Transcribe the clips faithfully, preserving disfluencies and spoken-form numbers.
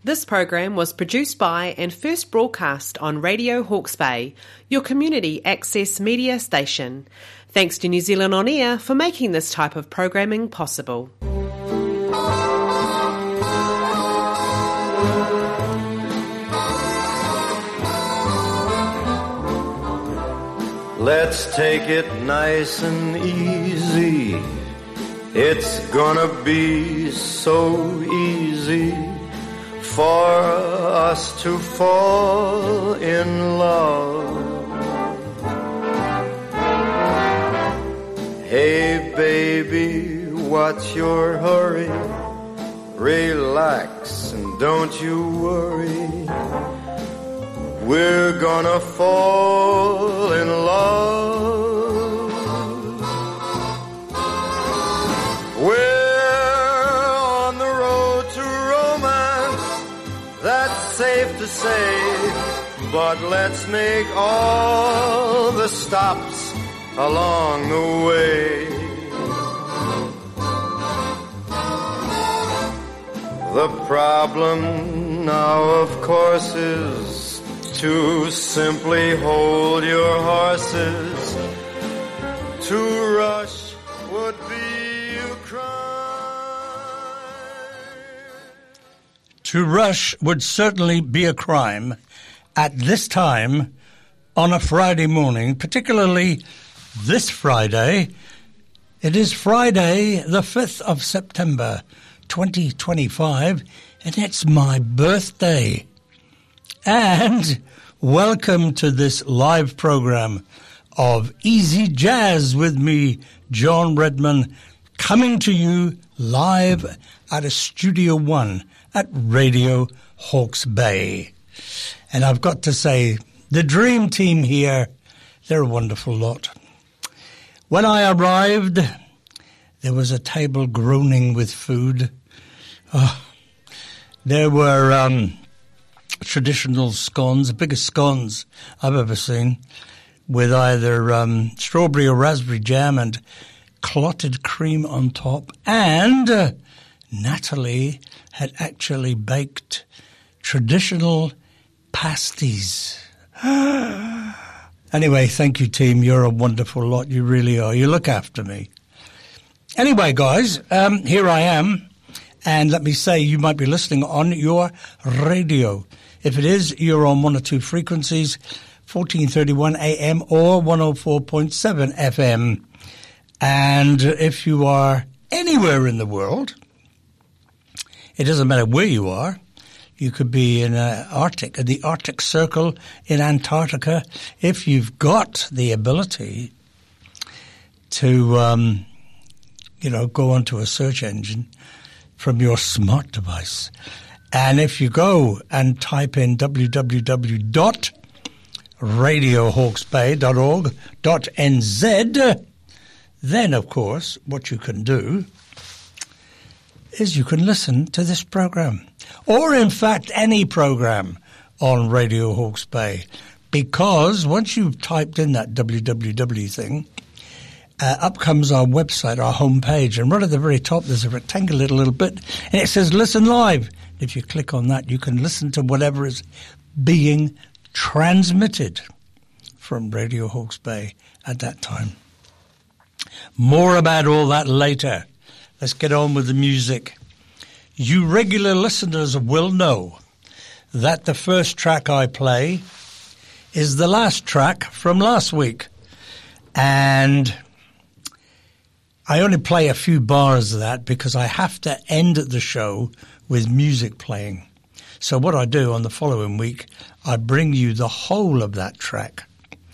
This program was produced by and first broadcast on Radio Hawke's Bay, your community access media station. Thanks to New Zealand On Air for making this type of programming possible. Let's take it nice and easy. It's gonna be so easy for us to fall in love. Hey baby, what's your hurry? Relax and don't you worry. We're gonna fall in love. We're on the road to romance, that's safe to say, but let's make all the stops along the way. The problem now, of course, is to simply hold your horses. To rush would be a crime. To rush would certainly be a crime at this time on a Friday morning, particularly this Friday. It is Friday, the fifth of September, twenty twenty-five, and it's my birthday. And welcome to this live program of Easy Jazz with me, John Redman, coming to you live at a Studio One at Radio Hawke's Bay. And I've got to say, the dream team here, they're a wonderful lot. When I arrived, there was a table groaning with food. Oh, there were um, traditional scones, the biggest scones I've ever seen, with either um, strawberry or raspberry jam and clotted cream on top. And uh, Natalie had actually baked traditional pasties. Anyway, thank you, team. You're a wonderful lot. You really are. You look after me. Anyway, guys, um, here I am. And let me say, you might be listening on your radio. If it is, you're on one or two frequencies, fourteen thirty-one A M or one oh four point seven F M. And if you are anywhere in the world, it doesn't matter where you are. You could be in uh, Arctic, the Arctic Circle in Antarctica. If you've got the ability to, um, you know, go onto a search engine from your smart device. And if you go and type in w w w dot radio hawke's bay dot org dot n z, then, of course, what you can do is you can listen to this program. Or, in fact, any program on Radio Hawke's Bay. Because once you've typed in that w w w thing, Uh, up comes our website, our homepage, and right at the very top there's a rectangular little bit, and it says Listen Live. If you click on that, you can listen to whatever is being transmitted from Radio Hawke's Bay at that time. More about all that later. Let's get on with the music. You regular listeners will know that the first track I play is the last track from last week. And I only play a few bars of that because I have to end the show with music playing. So what I do on the following week, I bring you the whole of that track.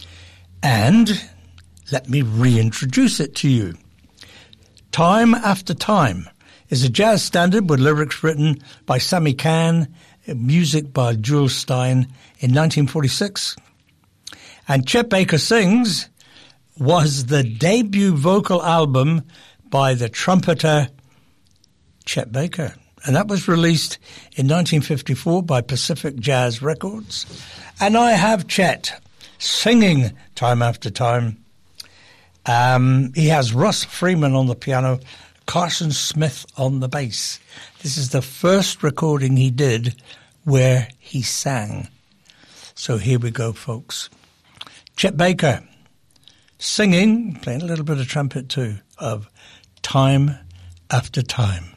And let me reintroduce it to you. Time After Time is a jazz standard with lyrics written by Sammy Cahn, music by Jules Stein in nineteen forty-six. And Chet Baker Sings was the debut vocal album by the trumpeter Chet Baker. And that was released in nineteen fifty-four by Pacific Jazz Records. And I have Chet singing Time After Time. Um, he has Russ Freeman on the piano, Carson Smith on the bass. This is the first recording he did where he sang. So here we go, folks. Chet Baker singing, playing a little bit of trumpet too, of Time After Time.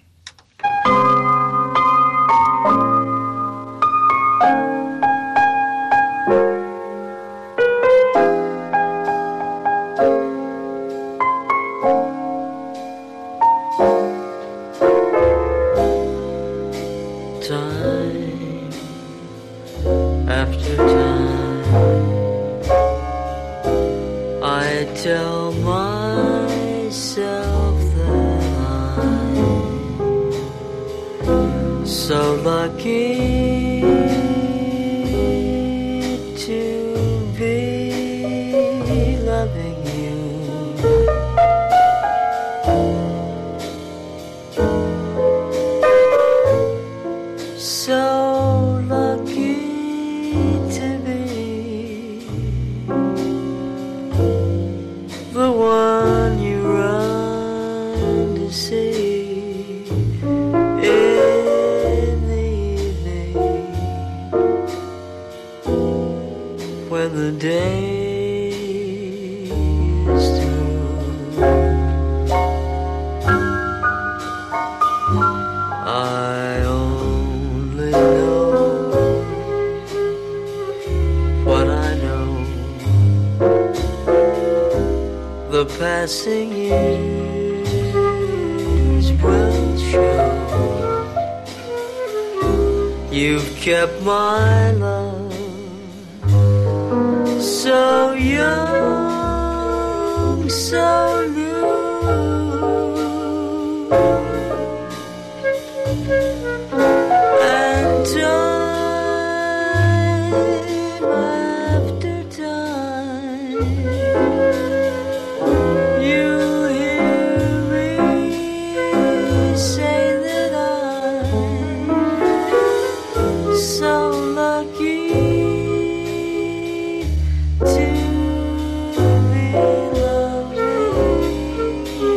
Tell myself that I'm so lucky to be loving you. So lucky to be the one you run to see in the evening when the day is through. I only know what I know. The passing years will show. You've kept my love so young, so new. And time after time, you hear me say that I'm so lucky to be loving you.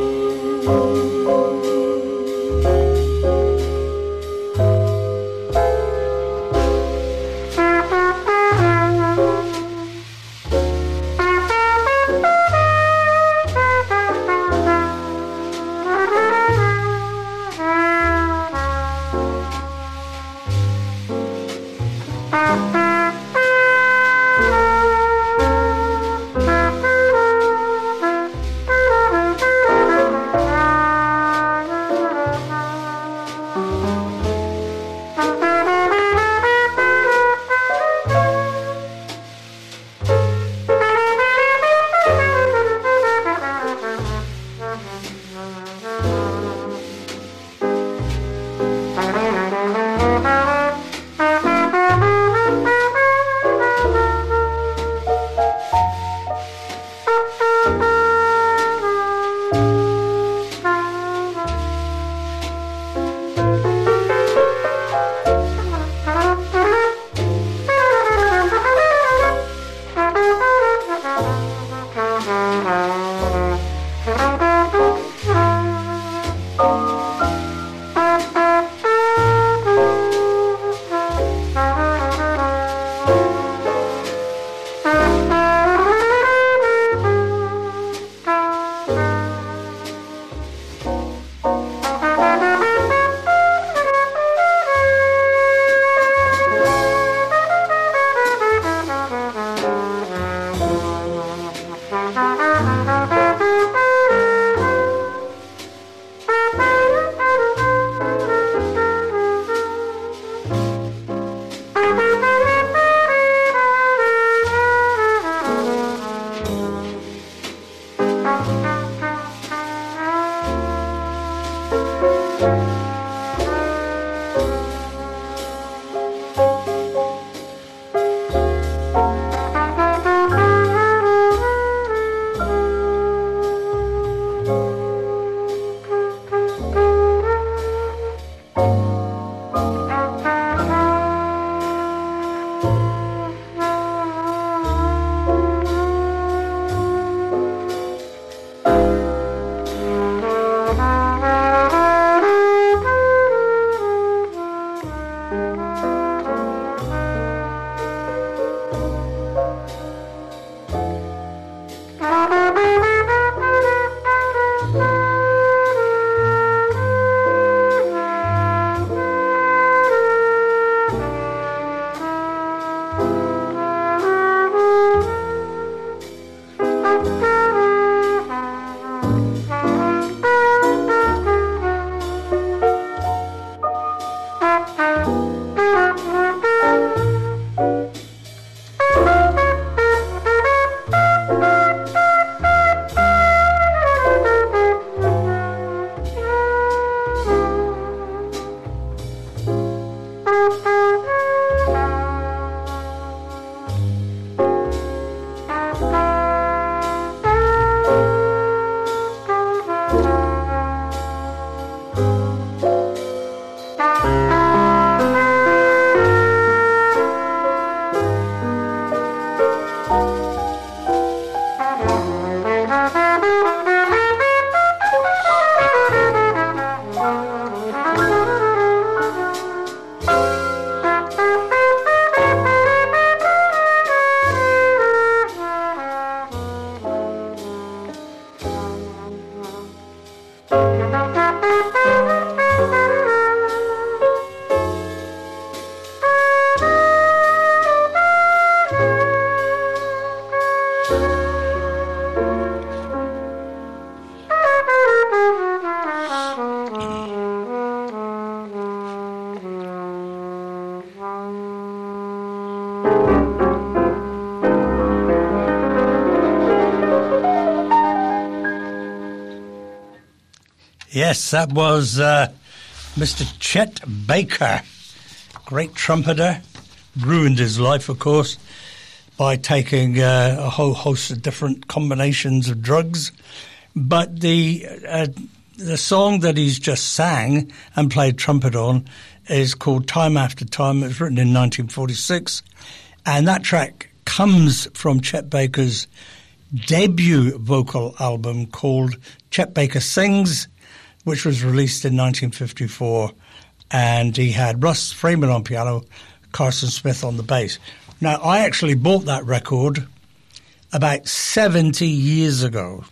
Yes, that was uh, Mister Chet Baker, great trumpeter, ruined his life, of course, by taking uh, a whole host of different combinations of drugs. But the uh, the song that he's just sang and played trumpet on is called Time After Time. It was written in nineteen forty-six, and that track comes from Chet Baker's debut vocal album called Chet Baker Sings, which was released in nineteen fifty-four, and he had Russ Freeman on piano, Carson Smith on the bass. Now, I actually bought that record about seventy years ago,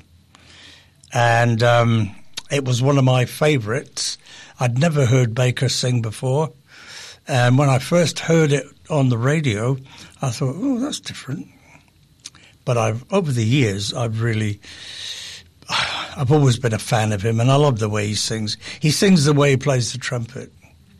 and um, it was one of my favourites. I'd never heard Baker sing before, and when I first heard it on the radio, I thought, oh, that's different. But I've over the years, I've really... I've always been a fan of him, and I love the way he sings. He sings the way he plays the trumpet.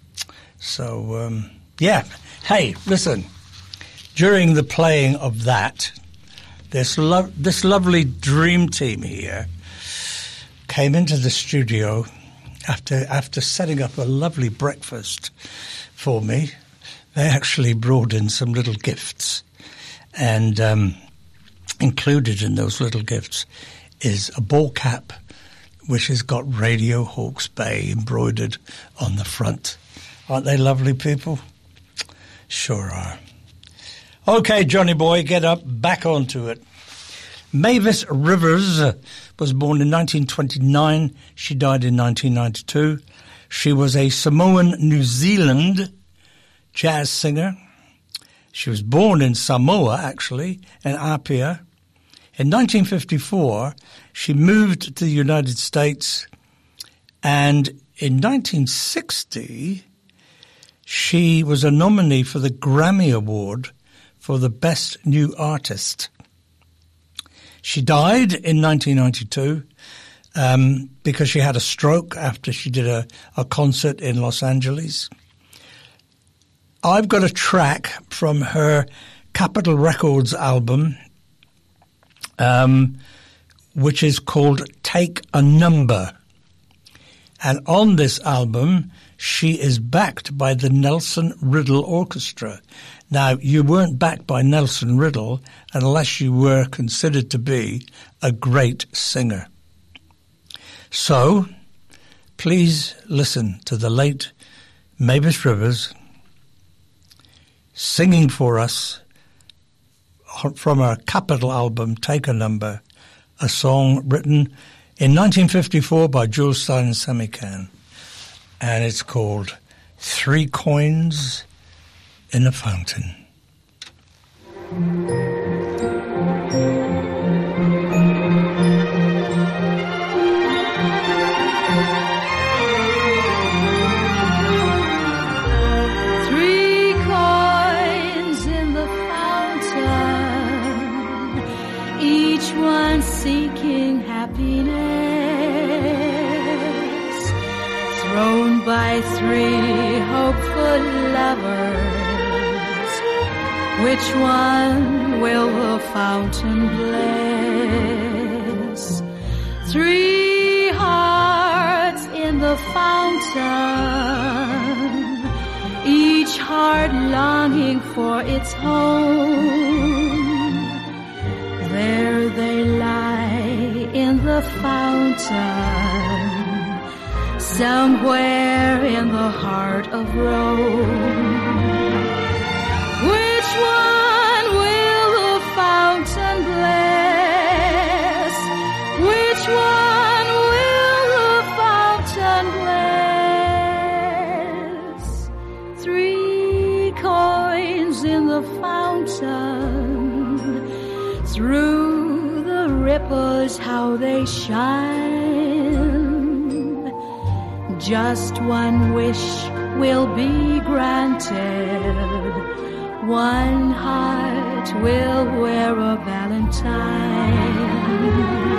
So, um, yeah. Hey, listen. During the playing of that, this, lo- this lovely dream team here came into the studio after after setting up a lovely breakfast for me. They actually brought in some little gifts, and um, included in those little gifts is a ball cap which has got Radio Hawke's Bay embroidered on the front. Aren't they lovely people? Sure are. Okay, Johnny boy, get up, back onto it. Mavis Rivers was born in nineteen twenty-nine. She died in nineteen ninety-two. She was a Samoan New Zealand jazz singer. She was born in Samoa, actually, in Apia. In nineteen fifty-four, she moved to the United States, and in nineteen sixty, she was a nominee for the Grammy Award for the Best New Artist. She died in nineteen ninety-two um, because she had a stroke after she did a, a concert in Los Angeles. I've got a track from her Capitol Records album, um, which is called Take a Number. And on this album, she is backed by the Nelson Riddle Orchestra. Now, you weren't backed by Nelson Riddle unless you were considered to be a great singer. So, please listen to the late Mavis Rivers singing for us from her Capitol album, Take a Number, a song written in nineteen fifty-four by Jules Stein and Sammy Cahn. And it's called Three Coins in a Fountain. Three coins in the fountain, each one seeking happiness, thrown by three hopeful lovers. Which one will the fountain bless? Three hearts in the fountain, each heart longing for its home. There they lie in the fountain, somewhere in the heart of Rome. Which one will the fountain bless? Which one will the fountain bless? Three coins in the fountain, through the ripples how they shine. Just one wish will be granted. One heart will wear a valentine.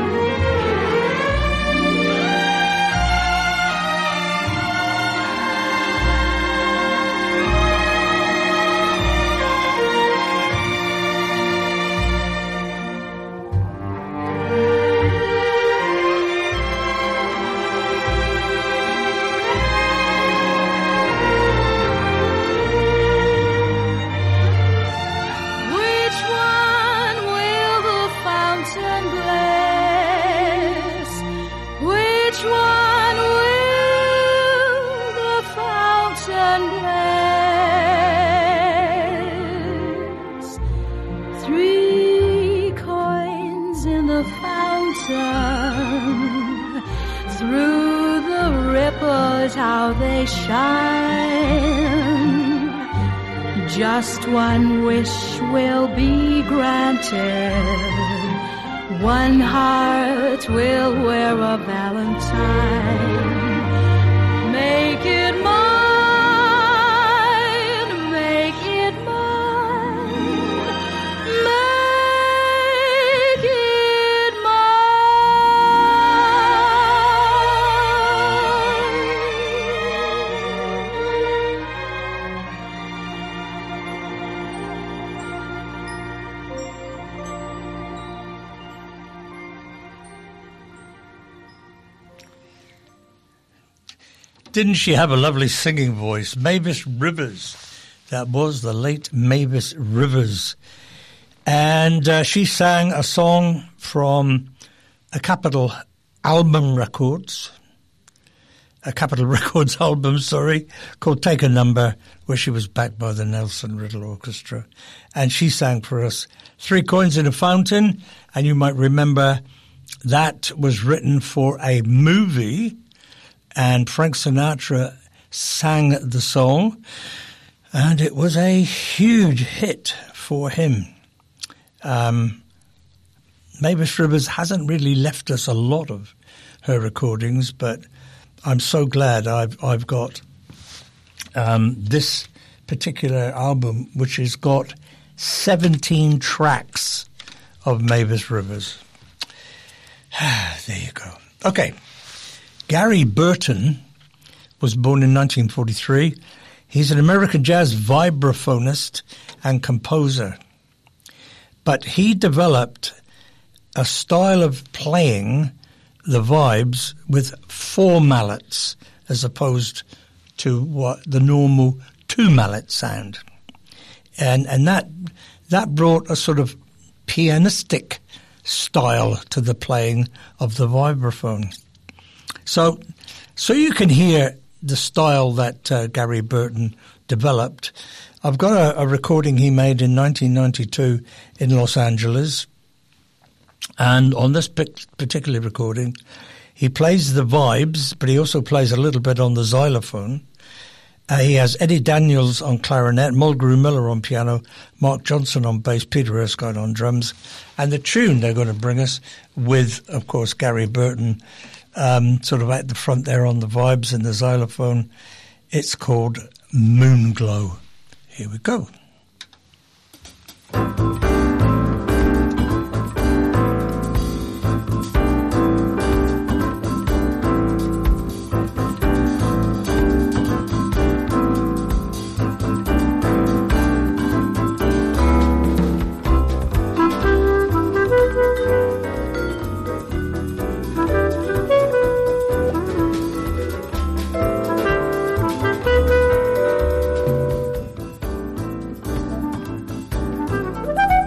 stars, how they shine. Just one wish will be granted. One heart will wear a valentine. Make it mine, make it mine, make it Didn't she have a lovely singing voice? Mavis Rivers. That was the late Mavis Rivers. And uh, she sang a song from a Capitol album records, a Capitol Records album, sorry, called Take a Number, where she was backed by the Nelson Riddle Orchestra. And she sang for us Three Coins in a Fountain. And you might remember that was written for a movie, and Frank Sinatra sang the song, and it was a huge hit for him. Um, Mavis Rivers hasn't really left us a lot of her recordings, but I'm so glad I've I've got um, this particular album, which has got seventeen tracks of Mavis Rivers. There you go. Okay. Gary Burton was born in nineteen forty-three. He's an American jazz vibraphonist and composer. But he developed a style of playing the vibes with four mallets as opposed to what the normal two mallet sound. And and that that brought a sort of pianistic style to the playing of the vibraphone. So, so you can hear the style that uh, Gary Burton developed. I've got a, a recording he made in nineteen ninety-two in Los Angeles. And on this particular recording, he plays the vibes, but he also plays a little bit on the xylophone. Uh, he has Eddie Daniels on clarinet, Mulgrew Miller on piano, Mark Johnson on bass, Peter Erskine on drums. And the tune they're going to bring us with, of course, Gary Burton, Um, sort of at the front there on the vibes and the xylophone. It's called Moonglow. Here we go. mine.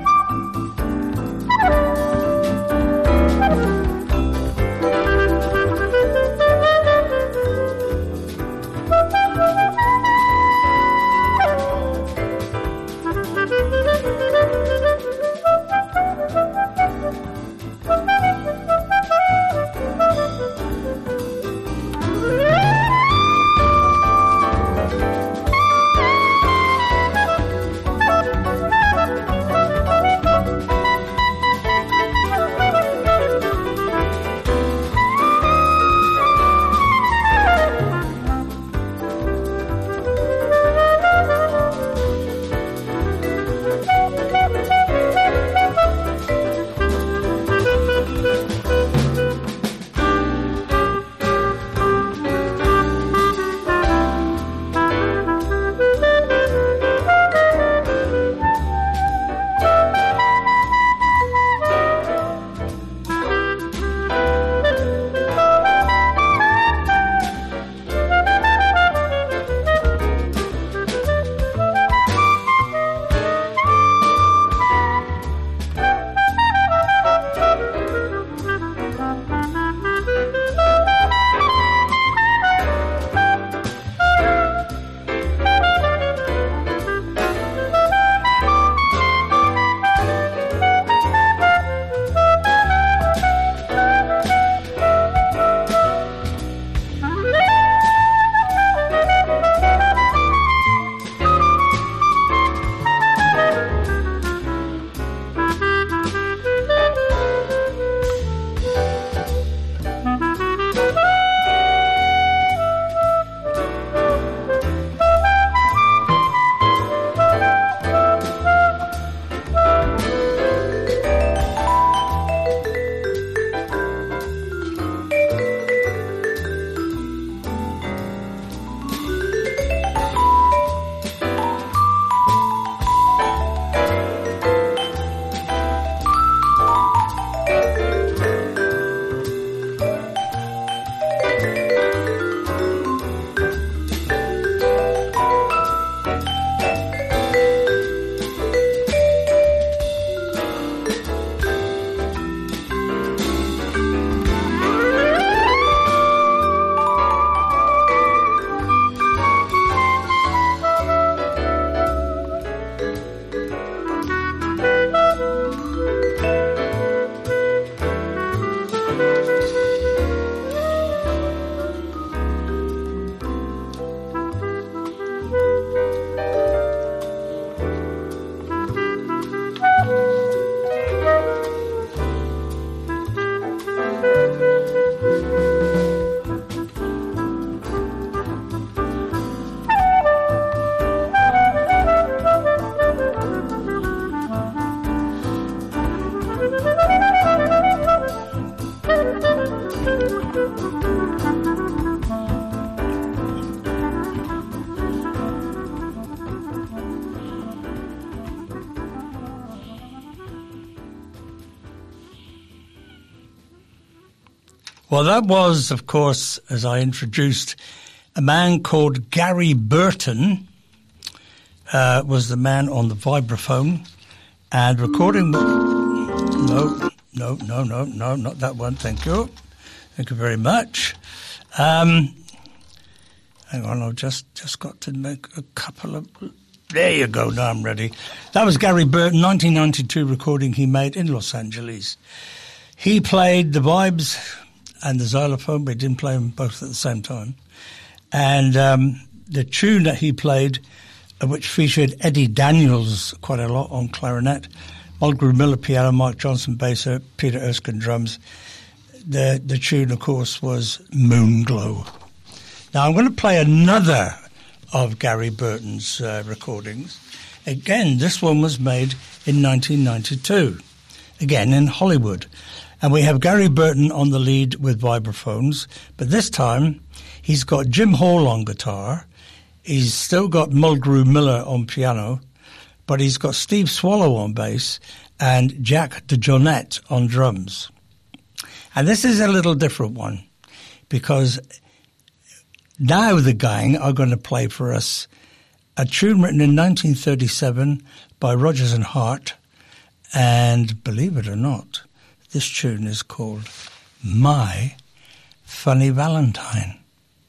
Well, that was, of course, as I introduced, a man called Gary Burton uh, was the man on the vibraphone and recording. No, no, no, no, no, not that one. Thank you. Thank you very much. Um, hang on, I've just, just got to make a couple of... There you go, now I'm ready. That was Gary Burton, nineteen ninety-two recording he made in Los Angeles. He played the vibes and the xylophone, but he didn't play them both at the same time. And um, the tune that he played, uh, which featured Eddie Daniels quite a lot on clarinet, Mulgrew Miller piano, Mike Johnson bass, Peter Erskine drums. The, the tune, of course, was Moonglow. Now I'm going to play another of Gary Burton's uh, recordings. Again, this one was made in nineteen ninety-two, again in Hollywood. And we have Gary Burton on the lead with vibraphones, but this time he's got Jim Hall on guitar, he's still got Mulgrew Miller on piano, but he's got Steve Swallow on bass and Jack DeJohnette on drums. And this is a little different one, because now the gang are going to play for us a tune written in nineteen thirty-seven by Rodgers and Hart, and believe it or not, this tune is called My Funny Valentine.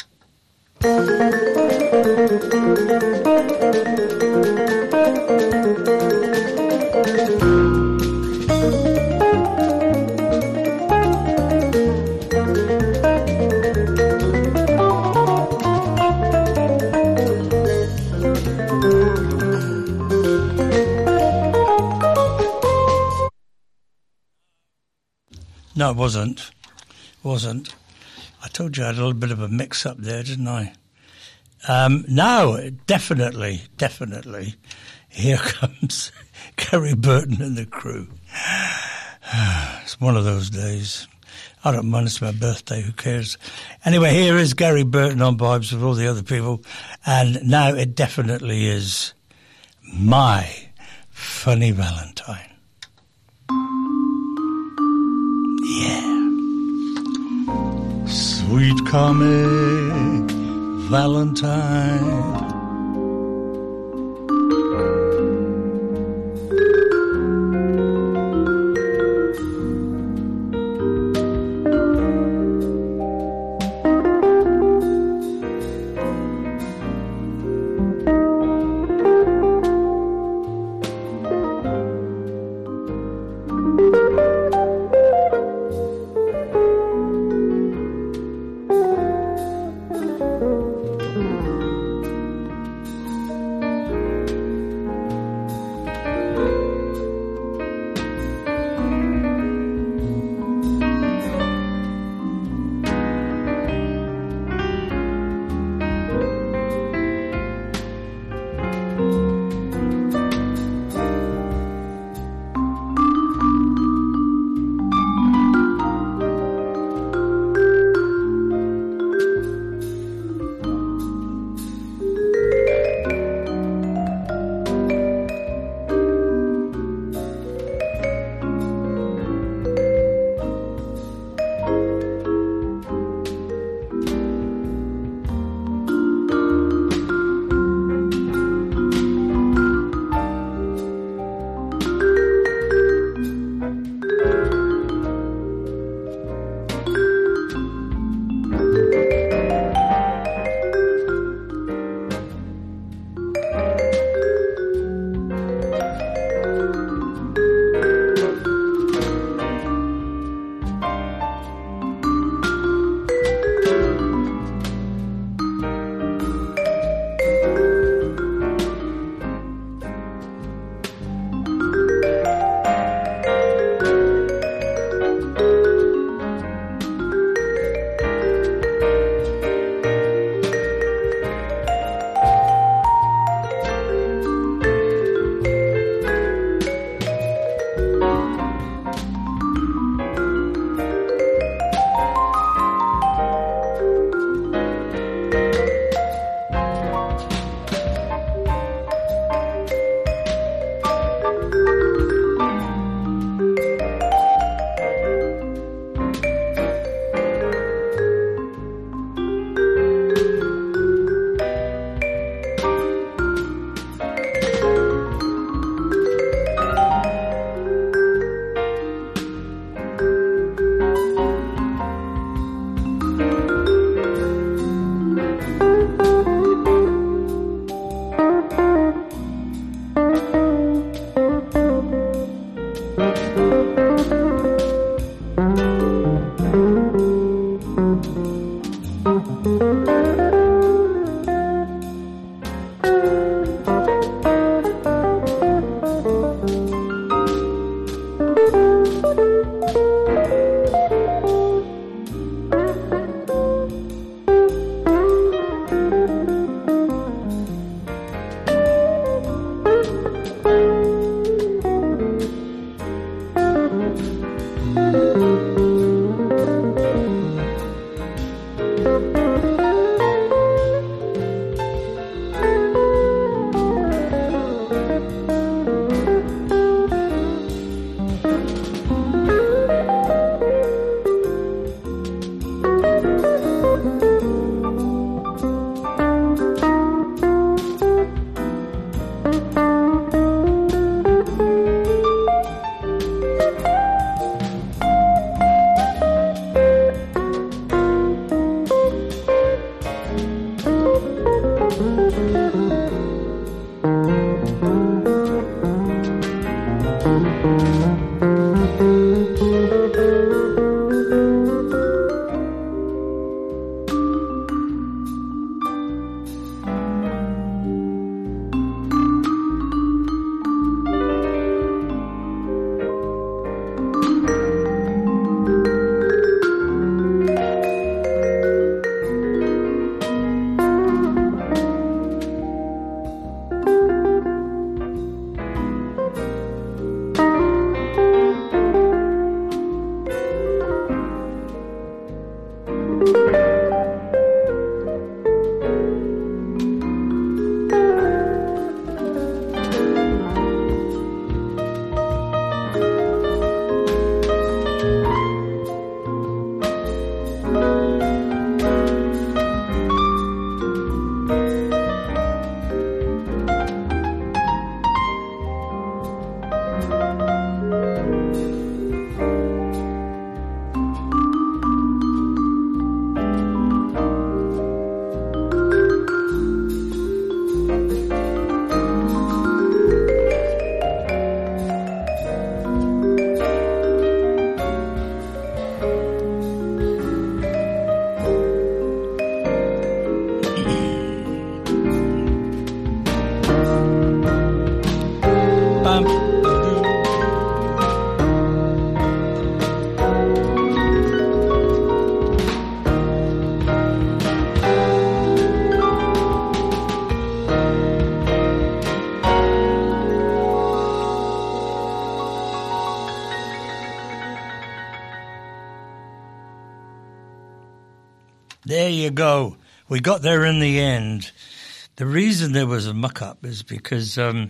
No, it wasn't. Wasn't. I told you I had a little bit of a mix-up there, didn't I? Um, no, definitely, definitely. Here comes Gary Burton and the crew. It's one of those days. I don't mind, it's my birthday, who cares? Anyway, here is Gary Burton on vibes with all the other people, and now it definitely is My Funny Valentine. Yeah. Sweet comic Valentine, There you go. We got there in the end. The reason there was a muck-up is because um,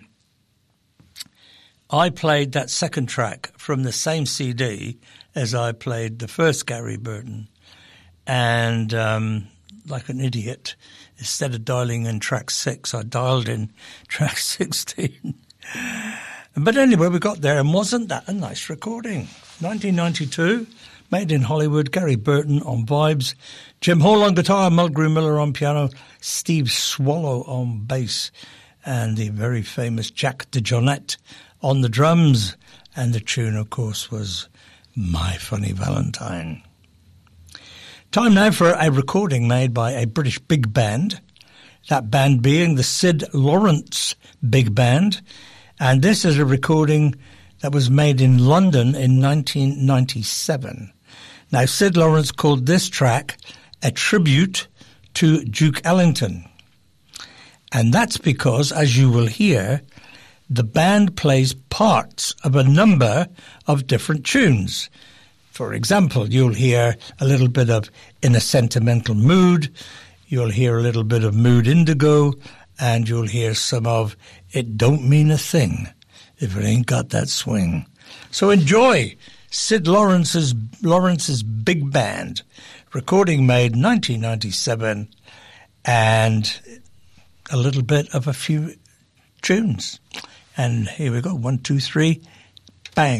I played that second track from the same C D as I played the first Gary Burton. And um, like an idiot, instead of dialing in track six, I dialed in track sixteen. But anyway, we got there, and wasn't that a nice recording? nineteen ninety-two, made in Hollywood, Gary Burton on vibes, Jim Hall on guitar, Mulgrew Miller on piano, Steve Swallow on bass, and the very famous Jack DeJohnette on the drums. And the tune, of course, was My Funny Valentine. Time now for a recording made by a British big band, that band being the Sid Lawrence Big Band. And this is a recording that was made in London in nineteen ninety-seven. Now, Sid Lawrence called this track a tribute to Duke Ellington. And that's because, as you will hear, the band plays parts of a number of different tunes. For example, you'll hear a little bit of In a Sentimental Mood, you'll hear a little bit of Mood Indigo, and you'll hear some of It Don't Mean a Thing If It Ain't Got That Swing. So enjoy Sid Lawrence's, Lawrence's Big Band, recording made nineteen ninety-seven, and a little bit of a few tunes. And here we go, one, two, three, bang.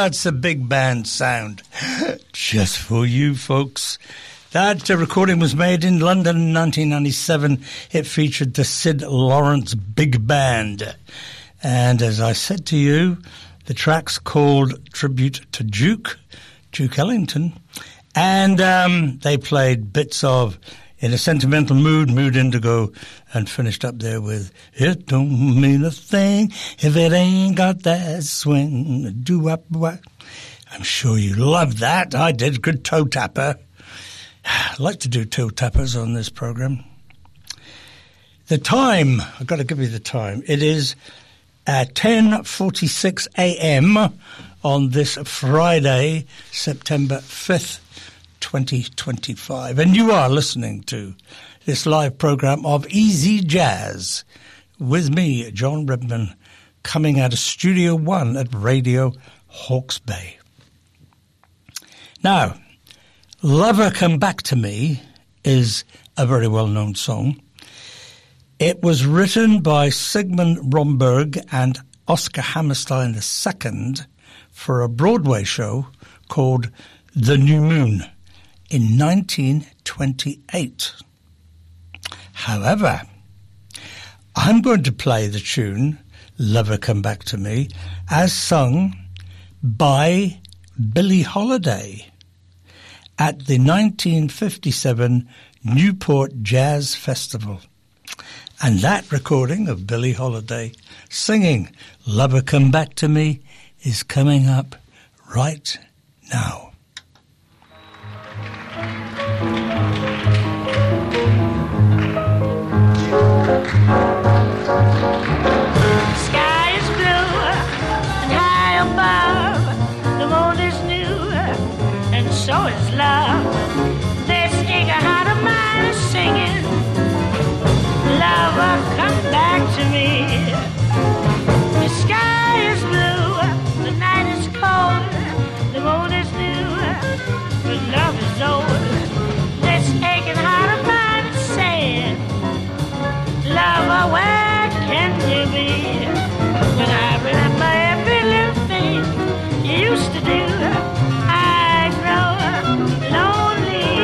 that's a big band sound. Just for you folks. That uh, recording was made in London in nineteen ninety-seven. It featured the Sid Lawrence Big Band. And as I said to you, the track's called Tribute to Duke, Duke Ellington. And um, they played bits of In a Sentimental Mood, Mood Indigo, and finished up there with It Don't Mean a Thing If It Ain't Got That Swing. Do-wop-wop. I'm sure you love that. I did. Good toe tapper. I like to do toe tappers on this program. The time, I've got to give you the time. It is at ten forty-six a.m. on this Friday, September fifth, twenty twenty-five. And you are listening to this live program of Easy Jazz with me, John Redman, coming out of Studio One at Radio Hawke's Bay. Now, Lover Come Back to Me is a very well-known song. It was written by Sigmund Romberg and Oscar Hammerstein the Second for a Broadway show called The New Moon in nineteen twenty-eight. However, I'm going to play the tune Lover Come Back to Me as sung by Billie Holiday at the nineteen fifty-seven Newport Jazz Festival. And that recording of Billie Holiday singing Lover Come Back to Me is coming up right now. Sky is blue and high above. The moon is new and so is love. This eager heart of mine is singing, Lover, come back to me. The sky is blue, the night is cold, the moon is new, but love is old. This aching heart of mine is saying, Lover, where can you be? When I remember every little thing you used to do, I grow lonely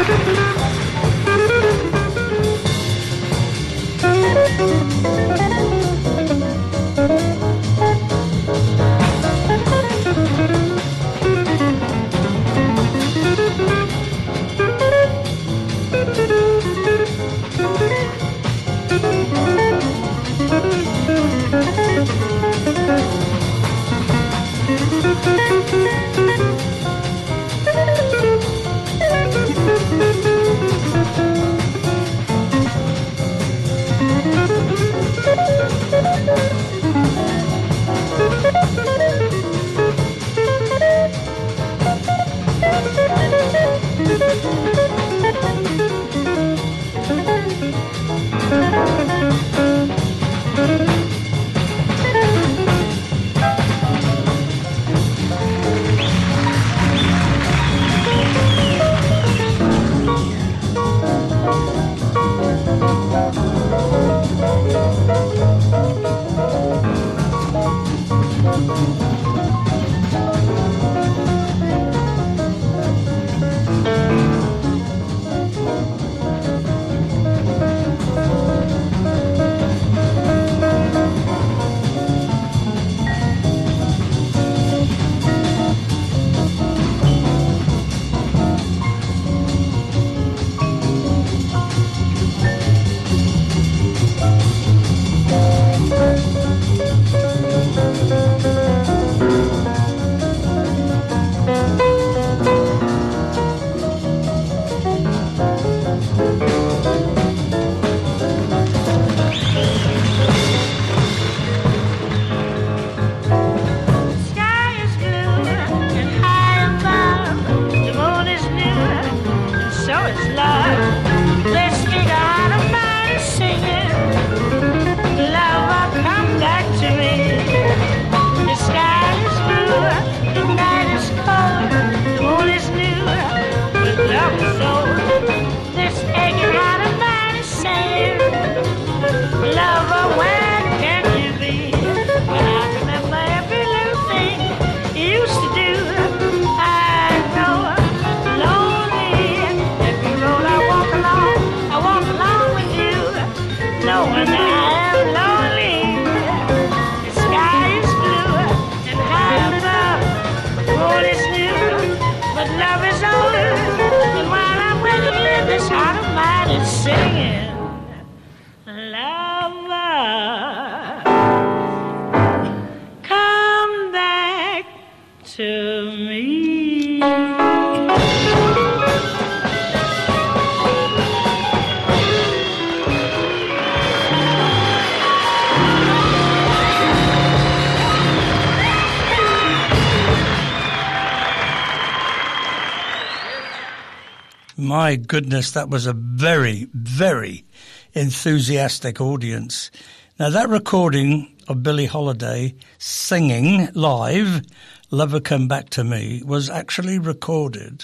My goodness, that was a very, very enthusiastic audience. Now, that recording of Billie Holiday singing live, Lover Come Back to Me, was actually recorded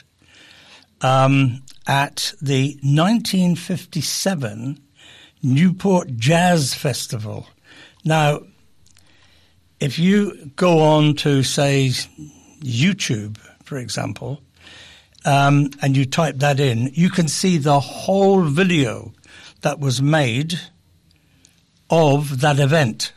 um, at the nineteen fifty-seven Newport Jazz Festival. Now, if you go on to, say, YouTube, for example, Um, and you type that in, you can see the whole video that was made of that event.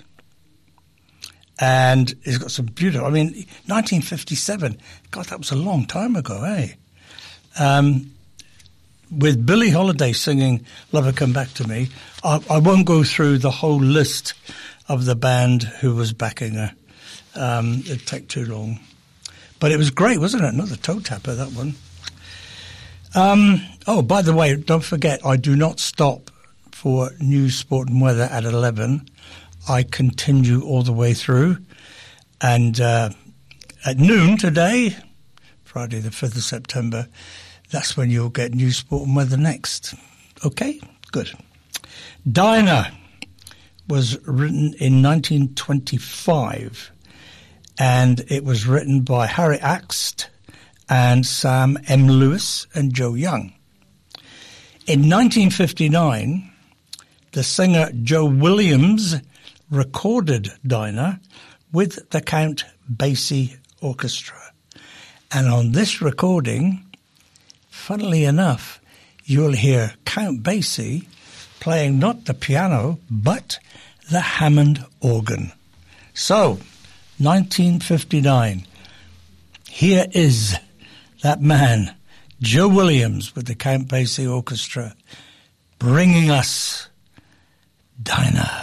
And it's got some beautiful, I mean, nineteen fifty-seven, God, that was a long time ago, eh? Um, with Billie Holiday singing Lover Come Back to Me, I, I won't go through the whole list of the band who was backing her. Um, it'd take too long. But it was great, wasn't it? Another toe tapper, that one. Um, oh, by the way, don't forget, I do not stop for news, sport and weather at eleven. I continue all the way through. And uh, at noon today, Friday the fifth of September, that's when you'll get news, sport and weather next. Okay, good. Dinah was written in nineteen twenty-five, and it was written by Harry Axt and Sam M. Lewis and Joe Young. In nineteen fifty-nine, the singer Joe Williams recorded Dinah with the Count Basie Orchestra. And on this recording, funnily enough, you'll hear Count Basie playing not the piano, but the Hammond organ. So, nineteen fifty-nine, here is that man, Joe Williams, with the Count Basie Orchestra, bringing us Dinah.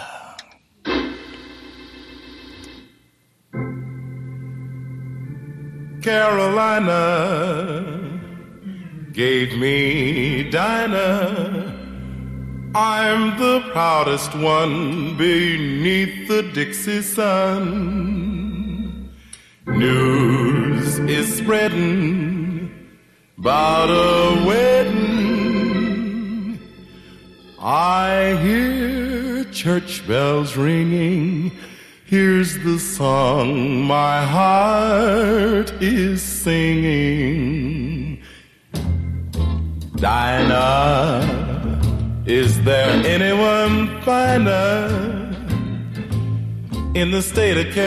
Carolina gave me Dinah. I'm the proudest one beneath the Dixie sun. News is spreading about a wedding. I hear church bells ringing. Here's the song my heart is singing. Dinah, is there anyone finer in the state of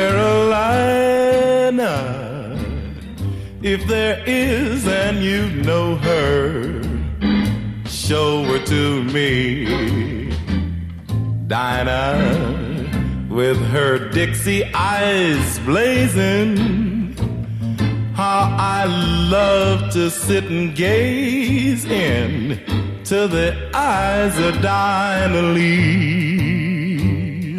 Carolina? If there is and you know her, show her to me. Dinah, with her Dixie eyes blazing, how I love to sit and gaze in to the eyes of Dinah Lee.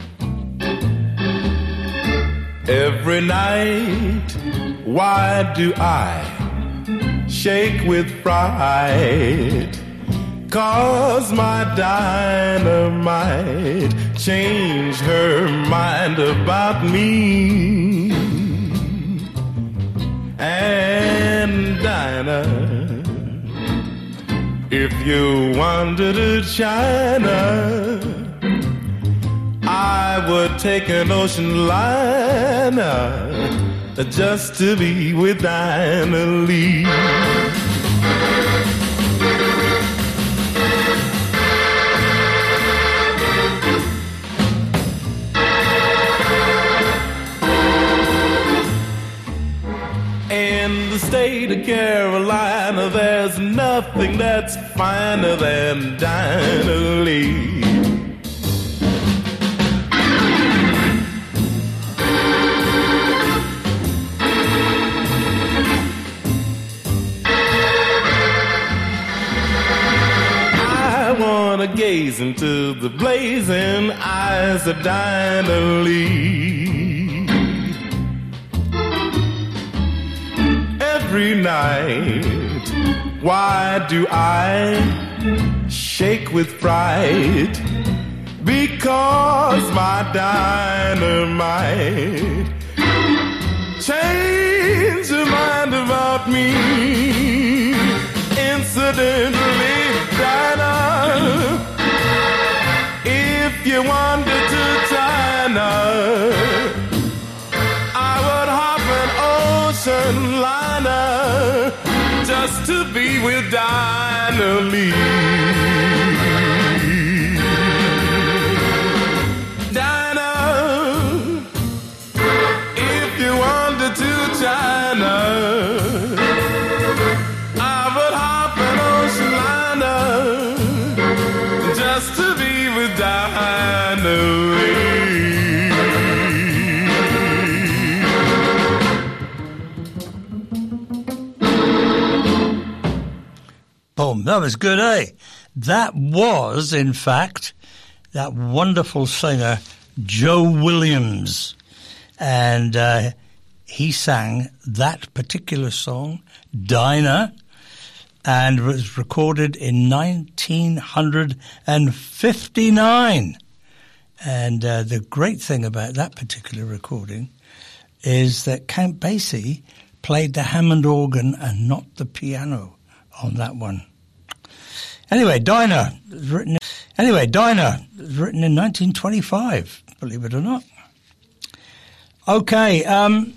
Every night, why do I shake with fright? 'Cause my dynamite changed her mind about me. And Dinah, if you wandered to China, I would take an ocean liner just to be with Dinah Lee. In the state of Carolina, there's nothing that's finer than Dinah Lee. I wanna gaze into the blazing eyes of Dinah Lee. Every night, why do I shake with fright? Because my dynamite changed her mind about me. Incidentally, Dinah, if you wanted to China, I would hop an ocean liner just to be with Dinah Lee. Dinah, if you wanted to China, I would hop an ocean liner just to be with Dinah Lee. Boom, that was good, eh? That was, in fact, that wonderful singer, Joe Williams. And uh, he sang that particular song, Dinah, and was recorded in nineteen fifty-nine. And uh, the great thing about that particular recording is that Count Basie played the Hammond organ and not the piano on that one. Anyway, Dinah was written. Anyway, Dinah was written in nineteen twenty-five. Believe it or not. Okay, um,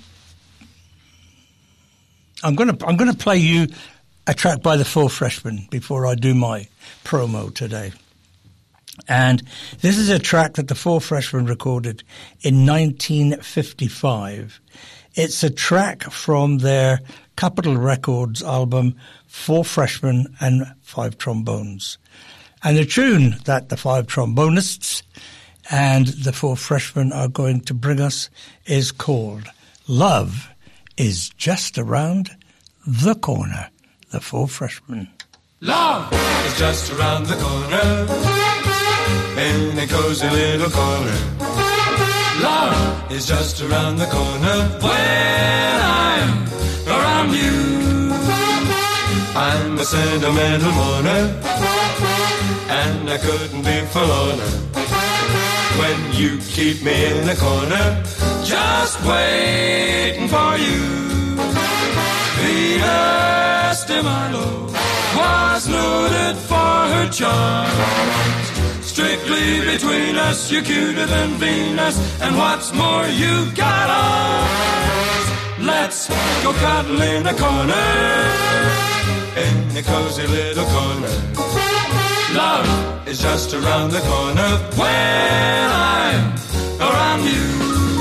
I'm gonna I'm gonna play you a track by the Four Freshmen before I do my promo today. And this is a track that the Four Freshmen recorded in nineteen fifty-five. It's a track from their Capitol Records album, four freshmen and five trombones. And the tune that the five trombonists and the four freshmen are going to bring us is called Love is Just Around the Corner. The four freshmen. Love is just around the corner, in a cozy little corner. Love is just around the corner when I'm around you. I'm a sentimental mourner, and I couldn't be forlorner when you keep me in a corner, just waiting for you. Venus de Milo was noted for her charms. Strictly between us, you're cuter than Venus, and what's more, you got arms. Let's go cuddle in a corner, in a cozy little corner. Love is just around the corner when I'm around you.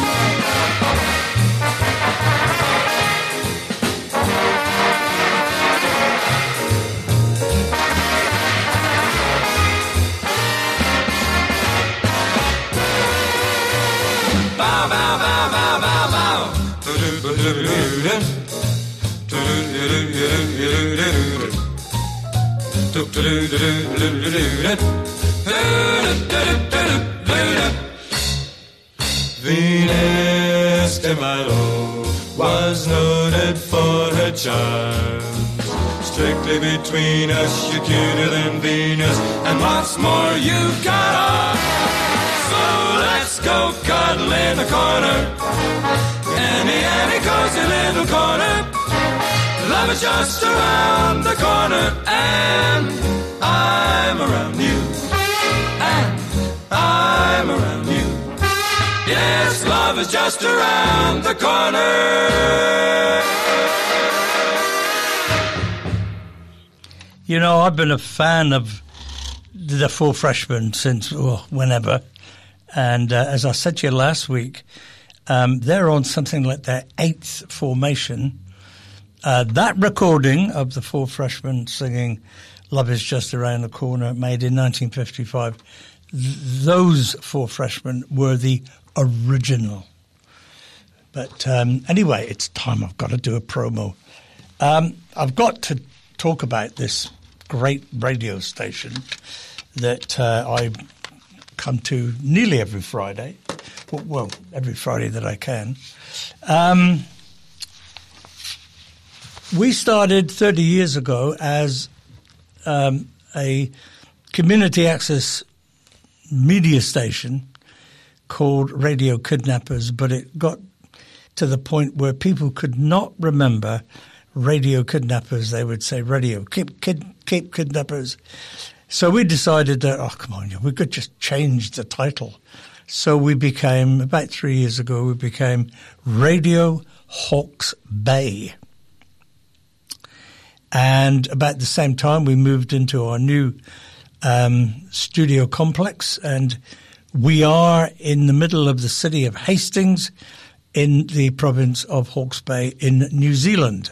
Bow, bow, bow, bow, bow, bow. Venus de Milo was noted for her charms. Strictly between us, you're cuter than Venus, and what's more, you've got arms. So let's go cuddle in the corner, any, any cozy little corner. Love is just around the corner, and I'm around you, and I'm around you. Yes, love is just around the corner. You know, I've been a fan of the Four Freshmen since well, whenever. And uh, as I said to you last week, um, they're on something like their eighth formation. Uh, that recording of the Four Freshmen singing Love is Just Around the Corner, made in nineteen fifty-five, th- those Four Freshmen were the original. But um, anyway, it's time I've got to do a promo. Um, I've got to talk about this great radio station that uh, I come to nearly every Friday. Well, every Friday that I can. Um, we started thirty years ago as um, a community access media station called Radio Kidnappers, but it got to the point where people could not remember Radio Kidnappers. They would say Radio Keep, kid, keep Kidnappers. So we decided that, oh, come on, we could just change the title. So we became, about three years ago, we became Radio Hawke's Bay. And about the same time, we moved into our new um, studio complex, and we are in the middle of the city of Hastings in the province of Hawke's Bay in New Zealand.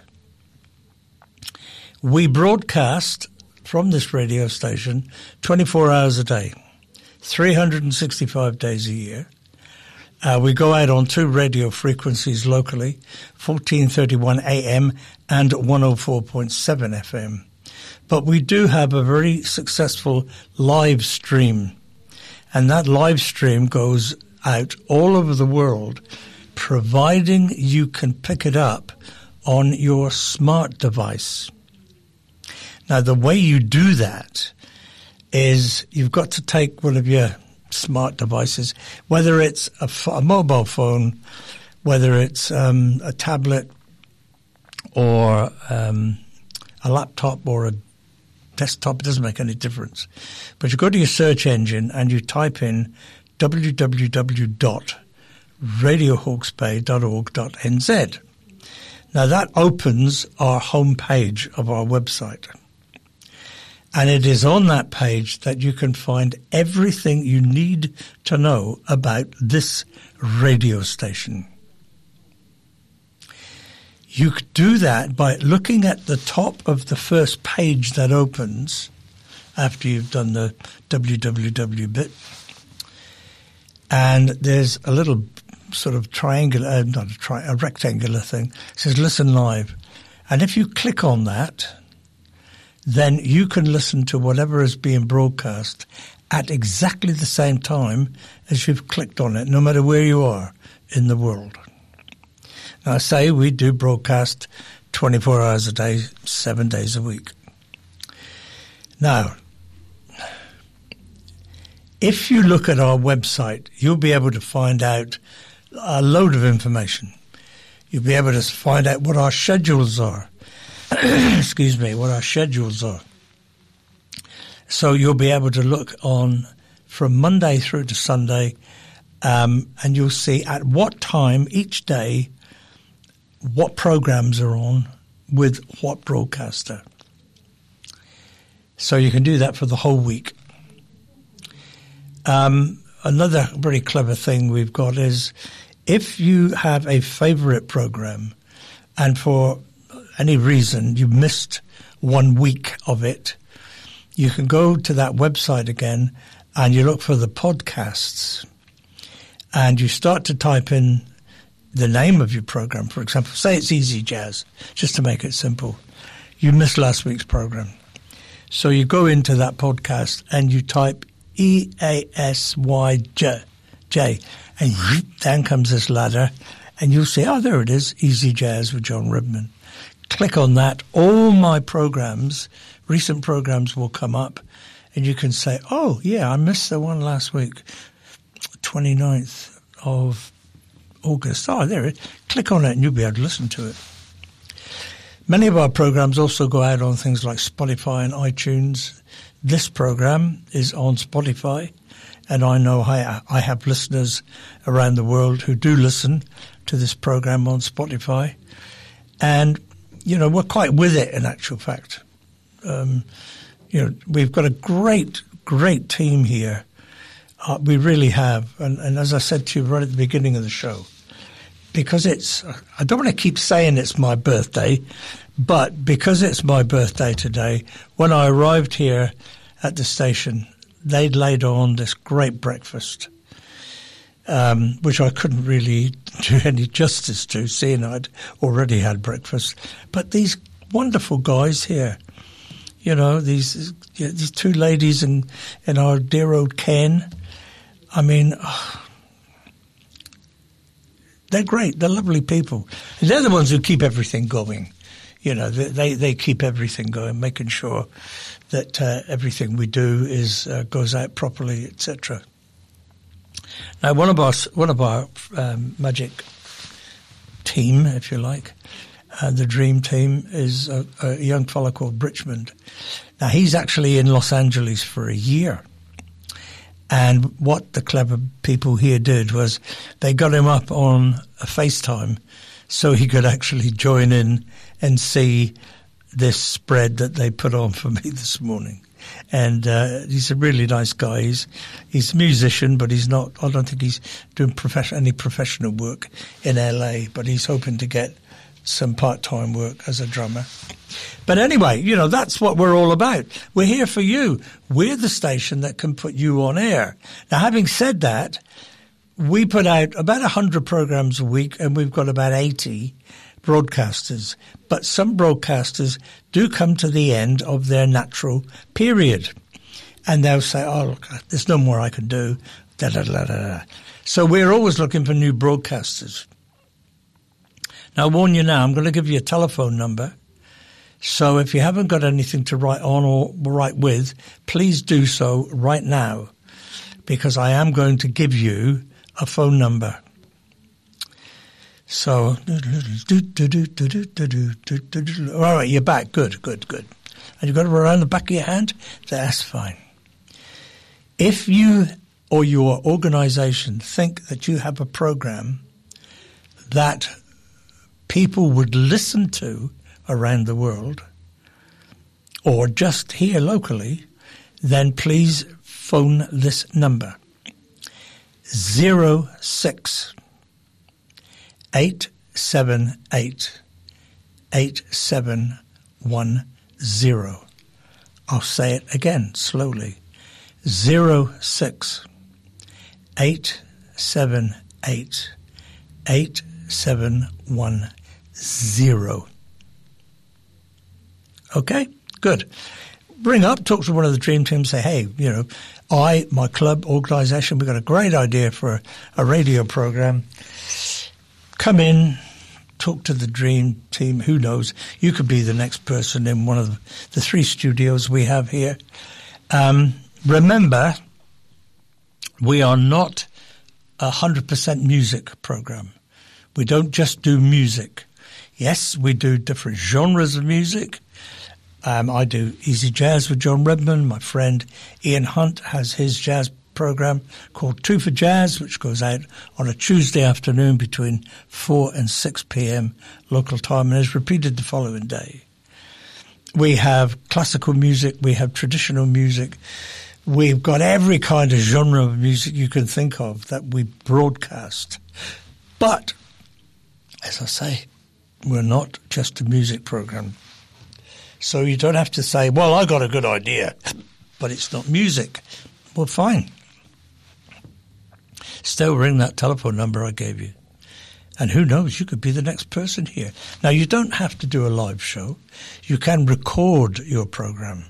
We broadcast from this radio station twenty-four hours a day, three hundred sixty-five days a year. Uh, we go out on two radio frequencies locally, fourteen thirty-one A M and one oh four point seven F M. But we do have a very successful live stream, and that live stream goes out all over the world, providing you can pick it up on your smart device. Now, the way you do that is you've got to take one of your smart devices, whether it's a, f- a mobile phone, whether it's um, a tablet or um, a laptop or a desktop, it doesn't make any difference. But you go to your search engine and you type in w w w dot radio hawke's bay dot org dot n z. Now, that opens our homepage of our website. And it is on that page that you can find everything you need to know about this radio station. You could do that by looking at the top of the first page that opens after you've done the W W W bit. And there's a little sort of triangular, uh, not a, tri- a rectangular thing. It says listen live. And if you click on that, then you can listen to whatever is being broadcast at exactly the same time as you've clicked on it, no matter where you are in the world. Now, I say we do broadcast twenty-four hours a day, seven days a week. Now, if you look at our website, you'll be able to find out a load of information. You'll be able to find out what our schedules are. Excuse me, what our schedules are. So you'll be able to look on from Monday through to Sunday, um, and you'll see at what time each day what programs are on with what broadcaster. So you can do that for the whole week. Um, another very clever thing we've got is if you have a favorite program and for any reason you missed one week of it, you can go to that website again and you look for the podcasts and you start to type in the name of your program. For example, say it's Easy Jazz, just to make it simple. You missed last week's program. So you go into that podcast and you type E A S Y J, J, and down comes this ladder, and you'll see, oh, there it is, Easy Jazz with John Ribman. Click on that. All my programs, recent programs will come up, and you can say, oh, yeah, I missed the one last week, twenty-ninth of August. Oh, there it is. Click on it, and you'll be able to listen to it. Many of our programs also go out on things like Spotify and iTunes. This program is on Spotify, and I know I, I have listeners around the world who do listen to this program on Spotify. And, you know, we're quite with it in actual fact. Um, you know, we've got a great, great team here. Uh, we really have. And, and as I said to you right at the beginning of the show, because it's, I don't want to keep saying it's my birthday, but because it's my birthday today, when I arrived here at the station, they'd laid on this great breakfast, um, which I couldn't really do any justice to, seeing I'd already had breakfast. But these wonderful guys here, you know, these these two ladies and, and our dear old Ken, I mean, oh, they're great. They're lovely people. And they're the ones who keep everything going. You know, they, they keep everything going, making sure that uh, everything we do is uh, goes out properly, et cetera. Now, one of our one of our um, magic team, if you like, uh, the dream team, is a, a young fellow called Bridgmond. Now, he's actually in Los Angeles for a year. And what the clever people here did was they got him up on a FaceTime so he could actually join in and see this spread that they put on for me this morning. And uh, he's a really nice guy. He's, he's a musician, but he's not, I don't think he's doing profession, any professional work in L A, but he's hoping to get some part-time work as a drummer. But anyway, you know, that's what we're all about. We're here for you. We're the station that can put you on air. Now, having said that, we put out about one hundred programs a week, and we've got about eighty broadcasters. But some broadcasters do come to the end of their natural period. And they'll say, oh, look, there's no more I can do. Da, da, da, da, da. So we're always looking for new broadcasters. Now, I warn you now, I'm going to give you a telephone number. So if you haven't got anything to write on or write with, please do so right now, because I am going to give you a phone number. So, all right, you're back. Good, good, good. And you've got it around the back of your hand? That's fine. If you or your organization think that you have a program that people would listen to around the world or just here locally, then please phone this number, zero six eight seven eight eight seven one zero. I'll say it again slowly. zero six eight seven eight eight seven one zero. Okay, good. Bring up, talk to one of the Dream Team, say, hey, you know, I, my club, organisation, we've got a great idea for a, a radio program. Come in, talk to the Dream Team. Who knows? You could be the next person in one of the, the three studios we have here. Um, remember, we are not a one hundred percent music program. We don't just do music. Yes, we do different genres of music. Um, I do Easy Jazz with John Redman. My friend Ian Hunt has his jazz program called Two for Jazz, which goes out on a Tuesday afternoon between four and six p.m. local time and is repeated the following day. We have classical music. We have traditional music. We've got every kind of genre of music you can think of that we broadcast. But, as I say, we're not just a music program. So you don't have to say, well, I got a good idea, but it's not music. Well, fine. Still ring that telephone number I gave you. And who knows, you could be the next person here. Now, you don't have to do a live show. You can record your program.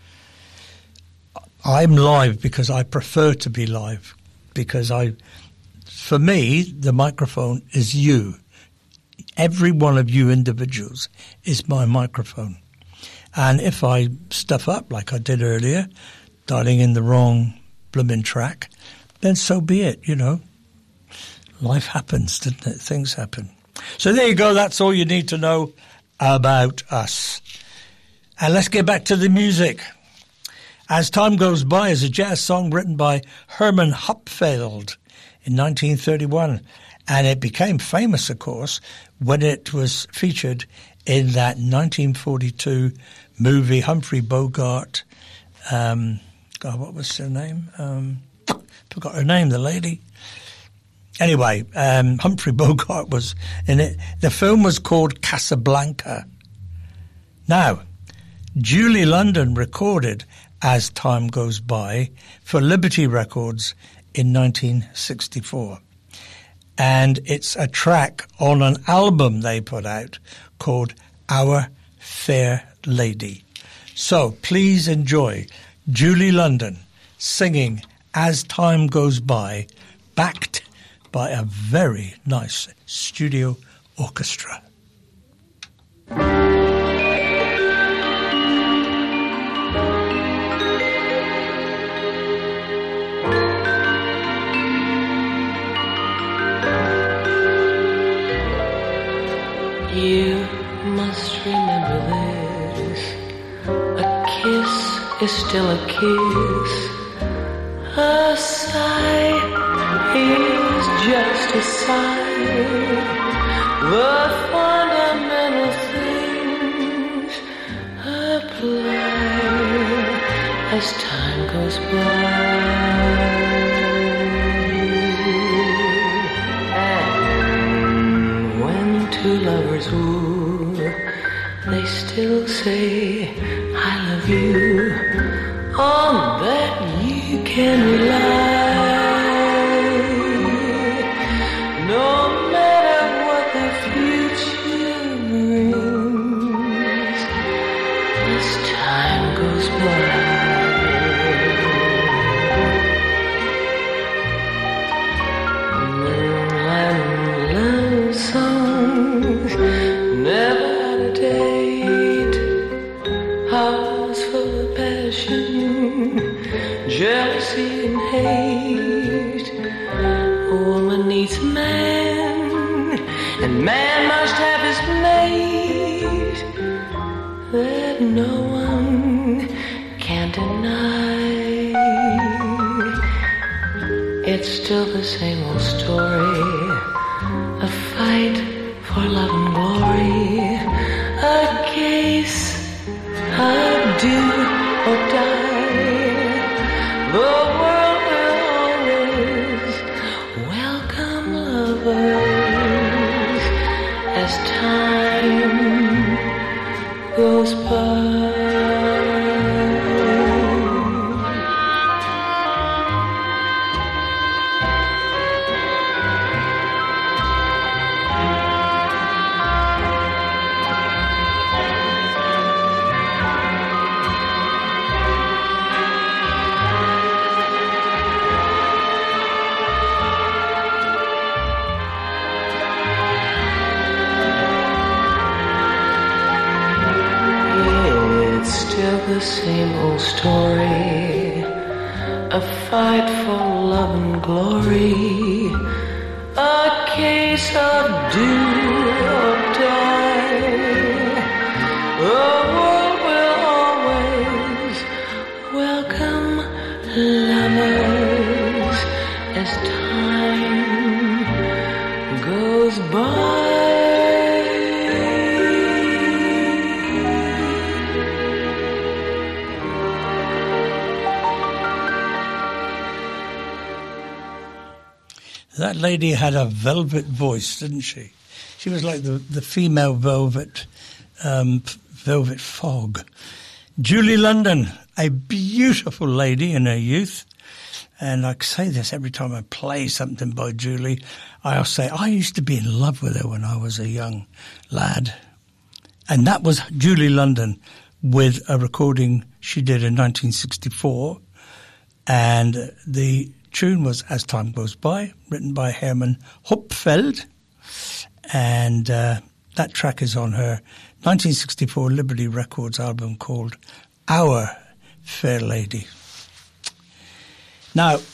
I'm live because I prefer to be live, because I, for me, the microphone is you. Every one of you individuals is my microphone. And if I stuff up like I did earlier, dialing in the wrong blooming track, then so be it, you know. Life happens, doesn't it? Things happen. So there you go. That's all you need to know about us. And let's get back to the music. As Time Goes By is a jazz song written by Herman Hupfeld in nineteen thirty-one. And it became famous, of course, when it was featured in that nineteen forty-two movie, Humphrey Bogart. Um, God, what was her name? Um, forgot her name, the lady. Anyway, um, Humphrey Bogart was in it. The film was called Casablanca. Now, Julie London recorded As Time Goes By for Liberty Records in nineteen sixty-four. And it's a track on an album they put out called Our Fair Lady. So please enjoy Julie London singing As Time Goes By, backed by a very nice studio orchestra. You must remember this. A kiss is still a kiss. A sigh is just a sigh. The fundamental things apply as time goes by. Two lovers woo, they still say I love you. On that you can rely. No matter what the future brings, as time goes by. Never had a date, hearts full of passion, jealousy and hate. A woman needs a man, and man must have his mate. That no one can deny. It's still the same old story, a fight for love and glory, a case of do or die. The world will always welcome lovers as time story, a fight for love and glory, a case of do or die. The world will always welcome lovers as time goes by. That lady had a velvet voice, didn't she? She was like the, the female velvet, um, velvet fog. Julie London, a beautiful lady in her youth. And I say this every time I play something by Julie. I'll say, I used to be in love with her when I was a young lad. And that was Julie London with a recording she did in nineteen sixty-four. And the tune was As Time Goes By, written by Herman Hupfeld, and uh, that track is on her nineteen sixty-four Liberty Records album called Our Fair Lady. Now,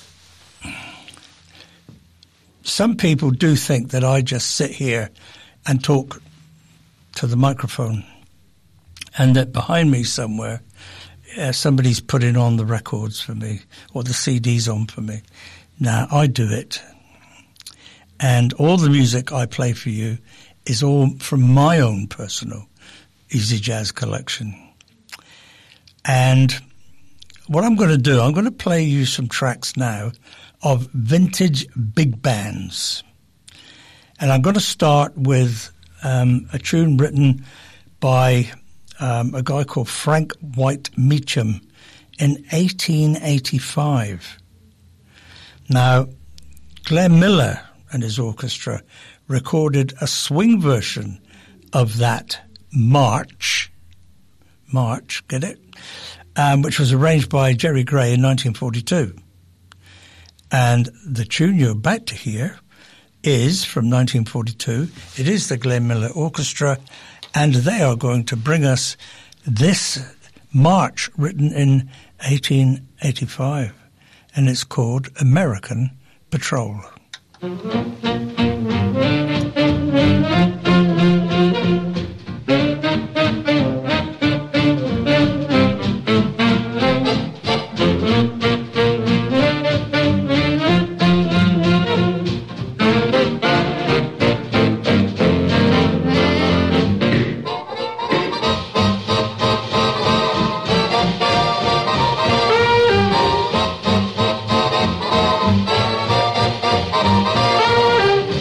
some people do think that I just sit here and talk to the microphone, and that behind me somewhere Uh, somebody's putting on the records for me or the C Ds on for me. Now, I do it. And all the music I play for you is all from my own personal Easy Jazz collection. And what I'm going to do, I'm going to play you some tracks now of vintage big bands. And I'm going to start with um, a tune written by Um, a guy called Frank White Meacham in eighteen eighty-five. Now, Glenn Miller and his orchestra recorded a swing version of that march, march, get it? Um, which was arranged by Jerry Gray in nineteen forty-two. And the tune you're about to hear is from nineteen forty-two. It is the Glenn Miller Orchestra, and they are going to bring us this march written in eighteen eighty-five, and it's called American Patrol. Thank you.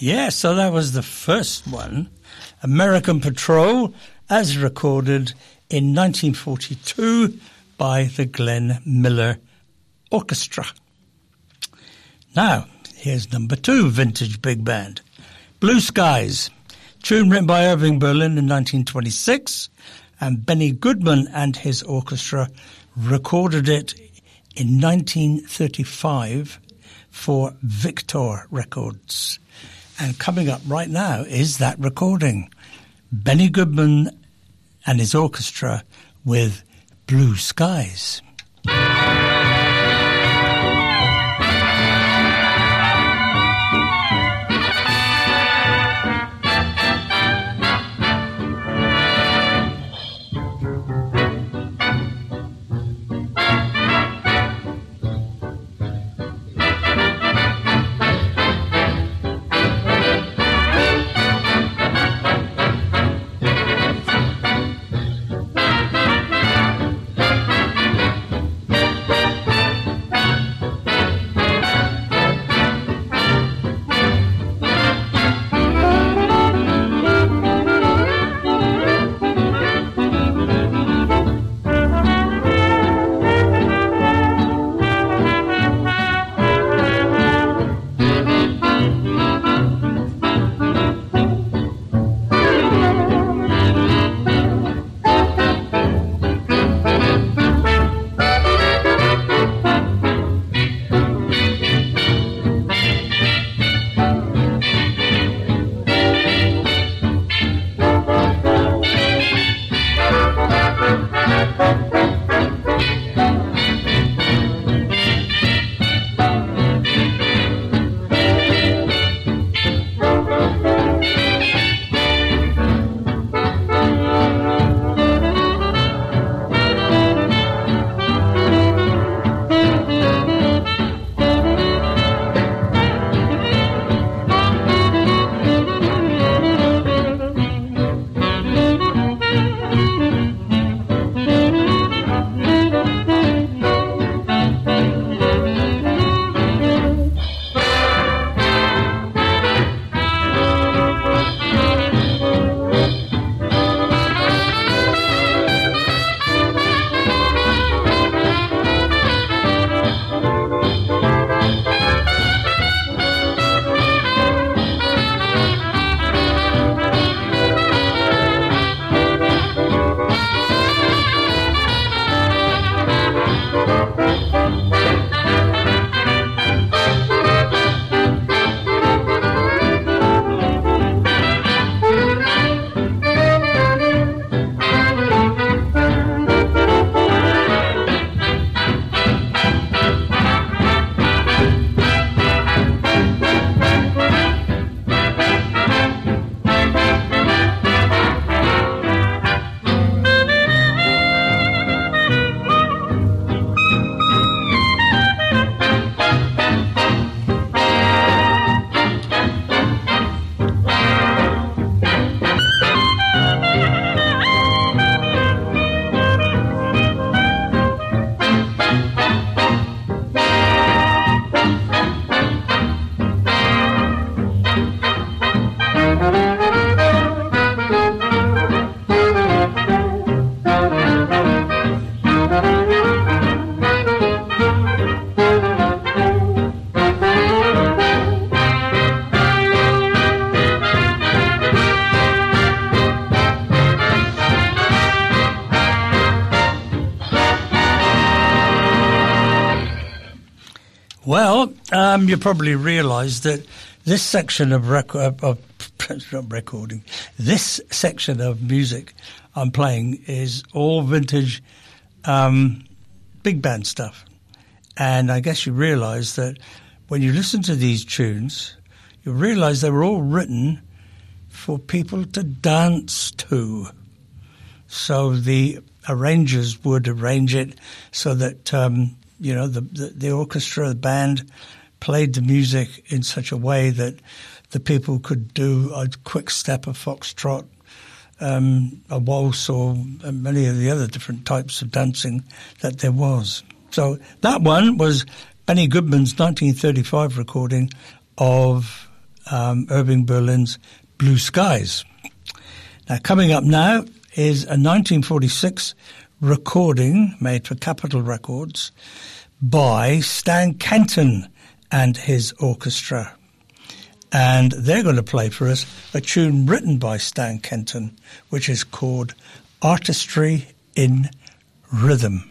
Yeah, so that was the first one, American Patrol, as recorded in nineteen forty-two by the Glenn Miller Orchestra. Now, here's number two, vintage big band. Blue Skies, tune written by Irving Berlin in nineteen twenty-six, and Benny Goodman and his orchestra recorded it in nineteen thirty-five for Victor Records. And coming up right now is that recording. Benny Goodman and his orchestra with Blue Skies. Well, um, you probably realise that this section of, rec- of, of not recording, this section of music I'm playing is all vintage um, big band stuff. And I guess you realise that when you listen to these tunes, you realise they were all written for people to dance to. So the arrangers would arrange it so that, um, you know, the, the, the orchestra, the band played the music in such a way that the people could do a quick step, a foxtrot, um, a waltz, or many of the other different types of dancing that there was. So that one was Benny Goodman's nineteen thirty-five recording of um, Irving Berlin's Blue Skies. Now, coming up now is a nineteen forty-six recording made for Capitol Records by Stan Kenton and his orchestra. And they're going to play for us a tune written by Stan Kenton, which is called Artistry in Rhythm.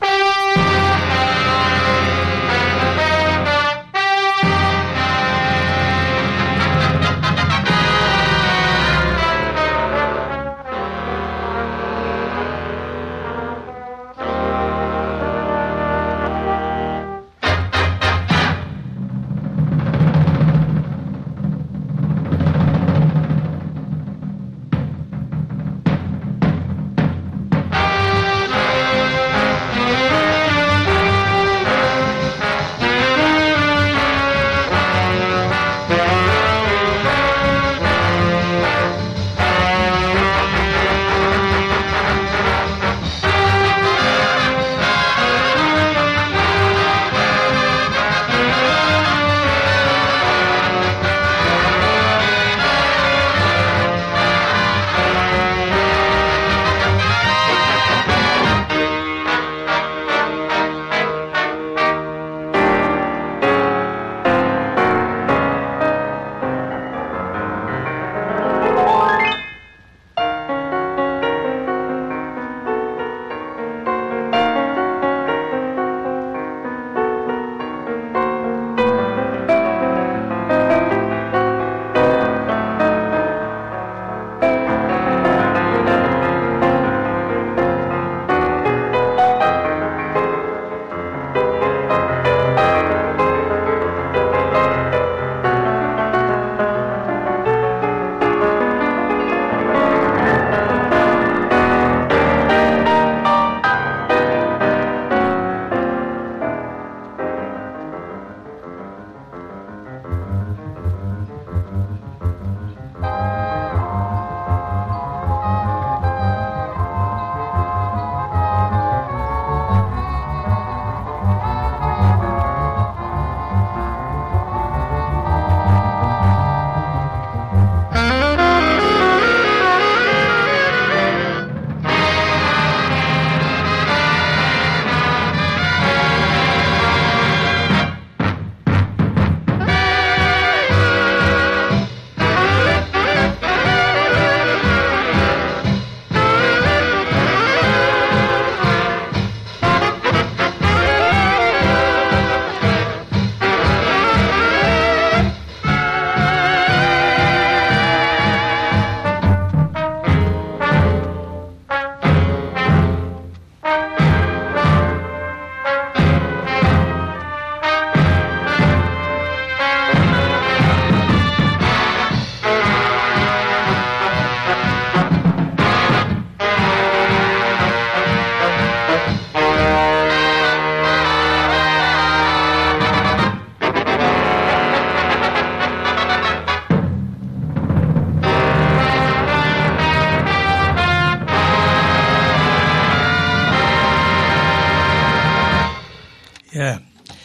Yeah.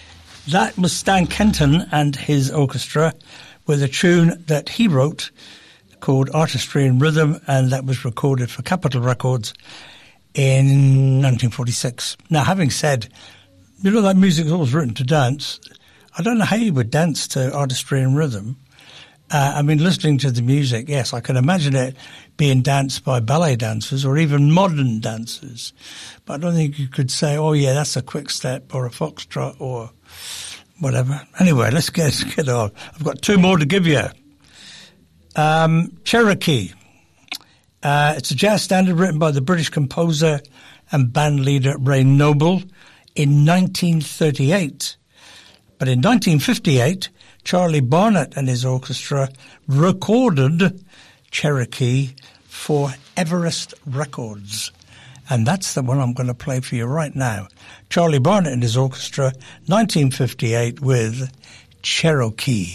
That was Stan Kenton and his orchestra with a tune that he wrote called Artistry in Rhythm, and that was recorded for Capitol Records in nineteen forty-six. Now, having said, you know, that music is always written to dance. I don't know how you would dance to Artistry in Rhythm. Uh, I mean, listening to the music, yes, I can imagine it being danced by ballet dancers or even modern dancers. But I don't think you could say, oh, yeah, that's a quick step or a foxtrot or whatever. Anyway, let's get, let's get on. I've got two more to give you. Um, Cherokee. Uh, it's a jazz standard written by the British composer and band leader Ray Noble in nineteen thirty-eight. But in nineteen fifty-eight, Charlie Barnett and his orchestra recorded Cherokee for Everest Records. And that's the one I'm going to play for you right now. Charlie Barnett and his orchestra, nineteen fifty-eight, with Cherokee.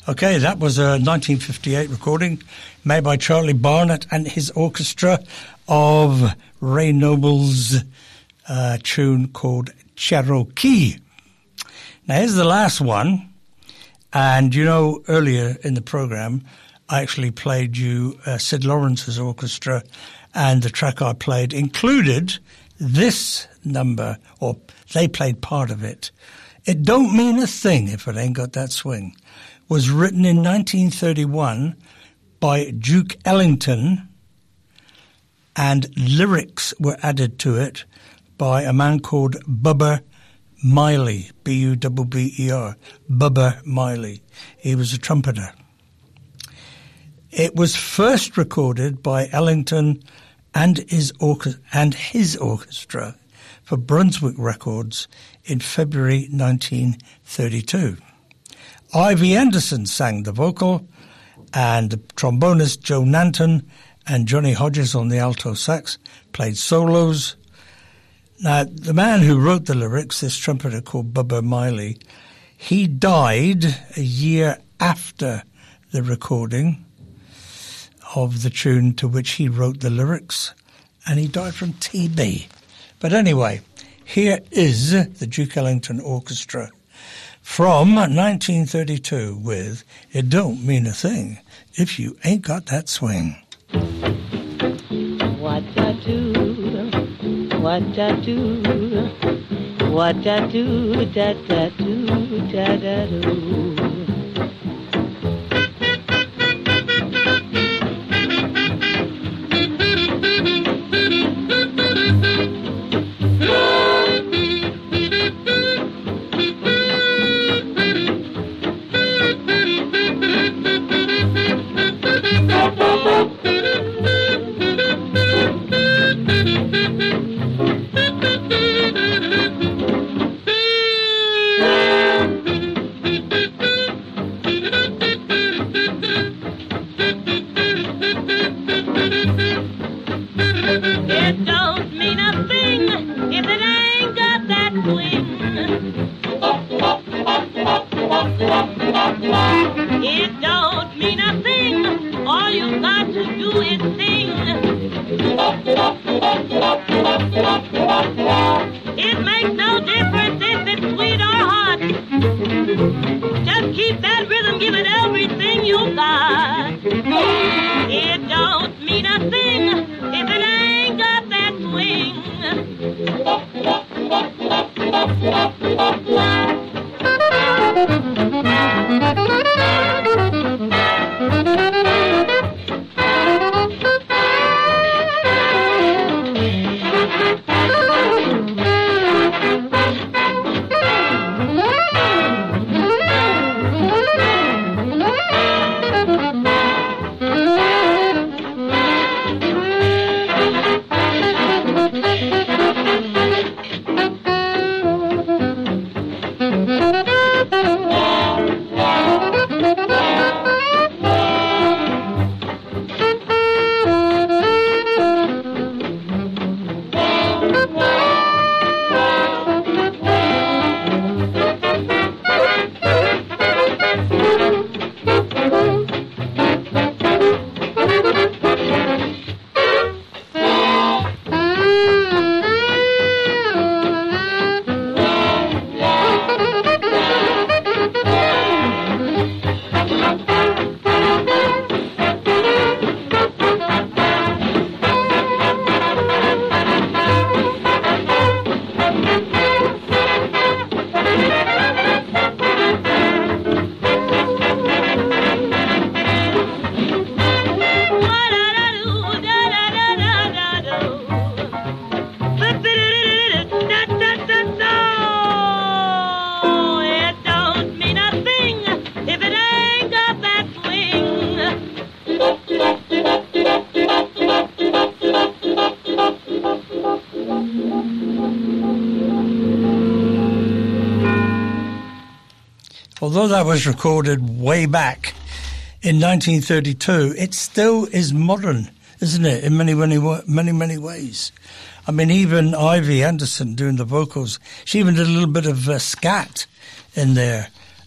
Okay, that was a nineteen fifty-eight recording made by Charlie Barnett and his orchestra of Ray Noble's uh, tune called Cherokee. Now, here's the last one. And, you know, earlier in the program, I actually played you uh, Sid Lawrence's orchestra, and the track I played included this number, or they played part of it. It Don't Mean a Thing If It Ain't Got That Swing. Was written in nineteen thirty-one by Duke Ellington, and lyrics were added to it by a man called Bubba Miley, B U B B E R, Bubba Miley. He was a trumpeter. It was first recorded by Ellington and his, orchestra, and his orchestra for Brunswick Records in February nineteen thirty-two. Ivy Anderson sang the vocal, and the trombonist Joe Nanton and Johnny Hodges on the alto sax played solos. Now, the man who wrote the lyrics, this trumpeter called Bubba Miley, he died a year after the recording of the tune to which he wrote the lyrics, and he died from T B. But anyway, here is the Duke Ellington Orchestra from nineteen thirty-two with It Don't Mean a Thing If You Ain't Got That Swing. What I do, what I do, what I do, da da do, da da do. Although that was recorded way back in nineteen thirty-two, it still is modern, isn't it, in many, many, many, many ways. I mean, even Ivy Anderson doing the vocals, she even did a little bit of uh, scat in there.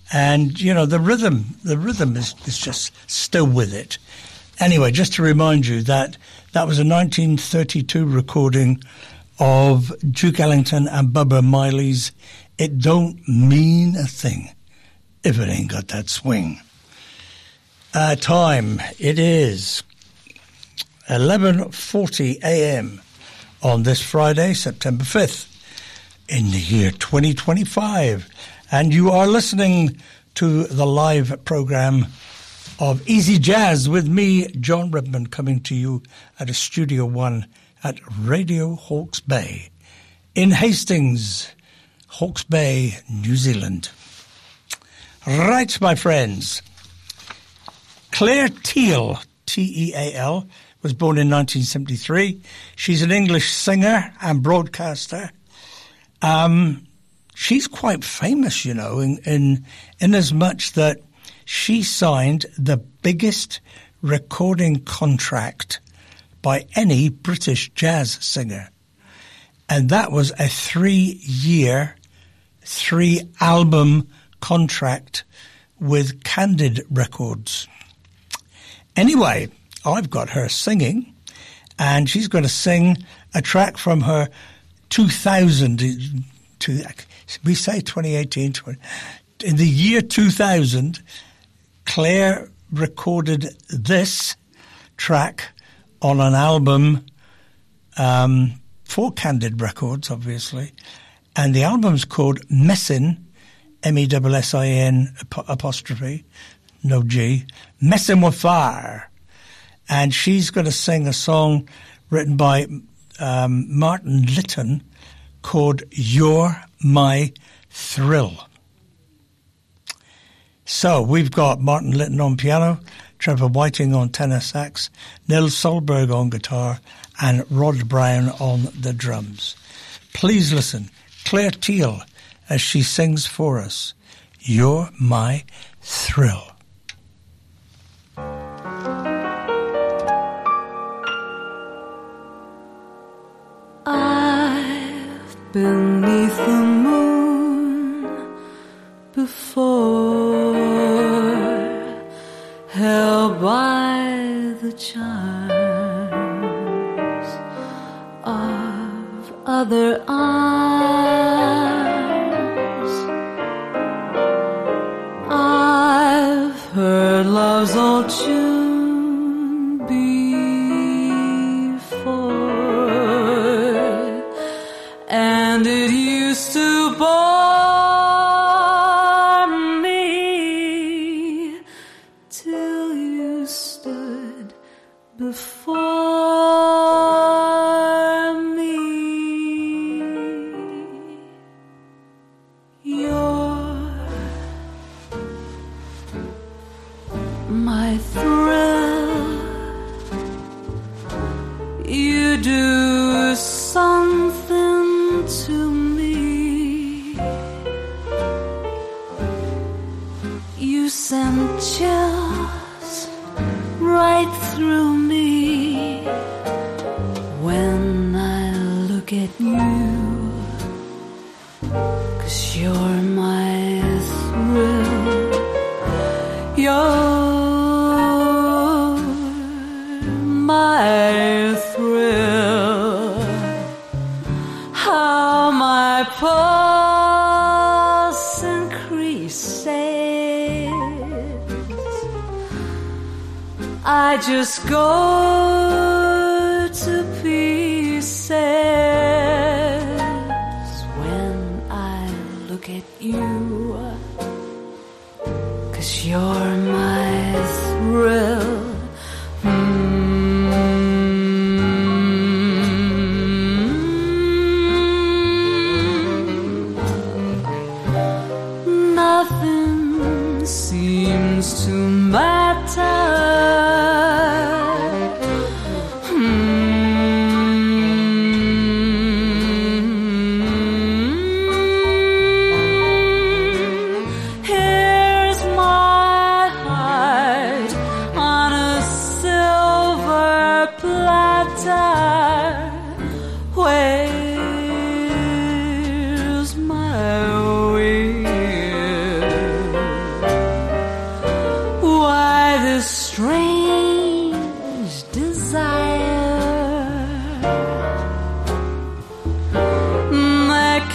And, you know, the rhythm, the rhythm is, is just still with it. Anyway, just to remind you that that was a nineteen thirty-two recording of Duke Ellington and Bubba Miley's It Don't Mean a Thing If It Ain't Got That Swing. Uh, time, it is eleven forty a.m. on this Friday, September fifth, in the year twenty twenty-five. And you are listening to the live program of Easy Jazz with me, John Redmond, coming to you at a Studio One at Radio Hawke's Bay in Hastings, Hawke's Bay, New Zealand. Right, my friends. Claire Teal, T E A L, was born in nineteen seventy-three. She's an English singer and broadcaster. Um, she's quite famous, you know, in, in, in as much that she signed the biggest recording contract by any British jazz singer. And that was a three-year, three-album contract with Candid Records. Anyway, I've got her singing, and she's going to sing a track from her two thousand, to, we say twenty eighteen, twenty, in the year two thousand, Claire recorded this track on an album um, for Candid Records, obviously, and the album's called Messin', M E S S I N apostrophe, no G, Messin' with Fire. And she's going to sing a song written by um, Martin Litton called You're My Thrill. So we've got Martin Litton on piano, Trevor Whiting on tenor sax, Nils Solberg on guitar, and Rod Brown on the drums. Please listen, Claire Teal, as she sings for us, You're My Thrill. I've been beneath the moon before, held by the charms of other arms. I've heard love's old tune before, and it used to bore me till you stood before me. You're my thrill. You do something to me. You send chills right through me when I look at you, 'cause you're my thrill. You're my thrill. How my pulse increases, I just go to pieces when I look at you, 'cause you're my thrill. Nothing seems to matter. Here's my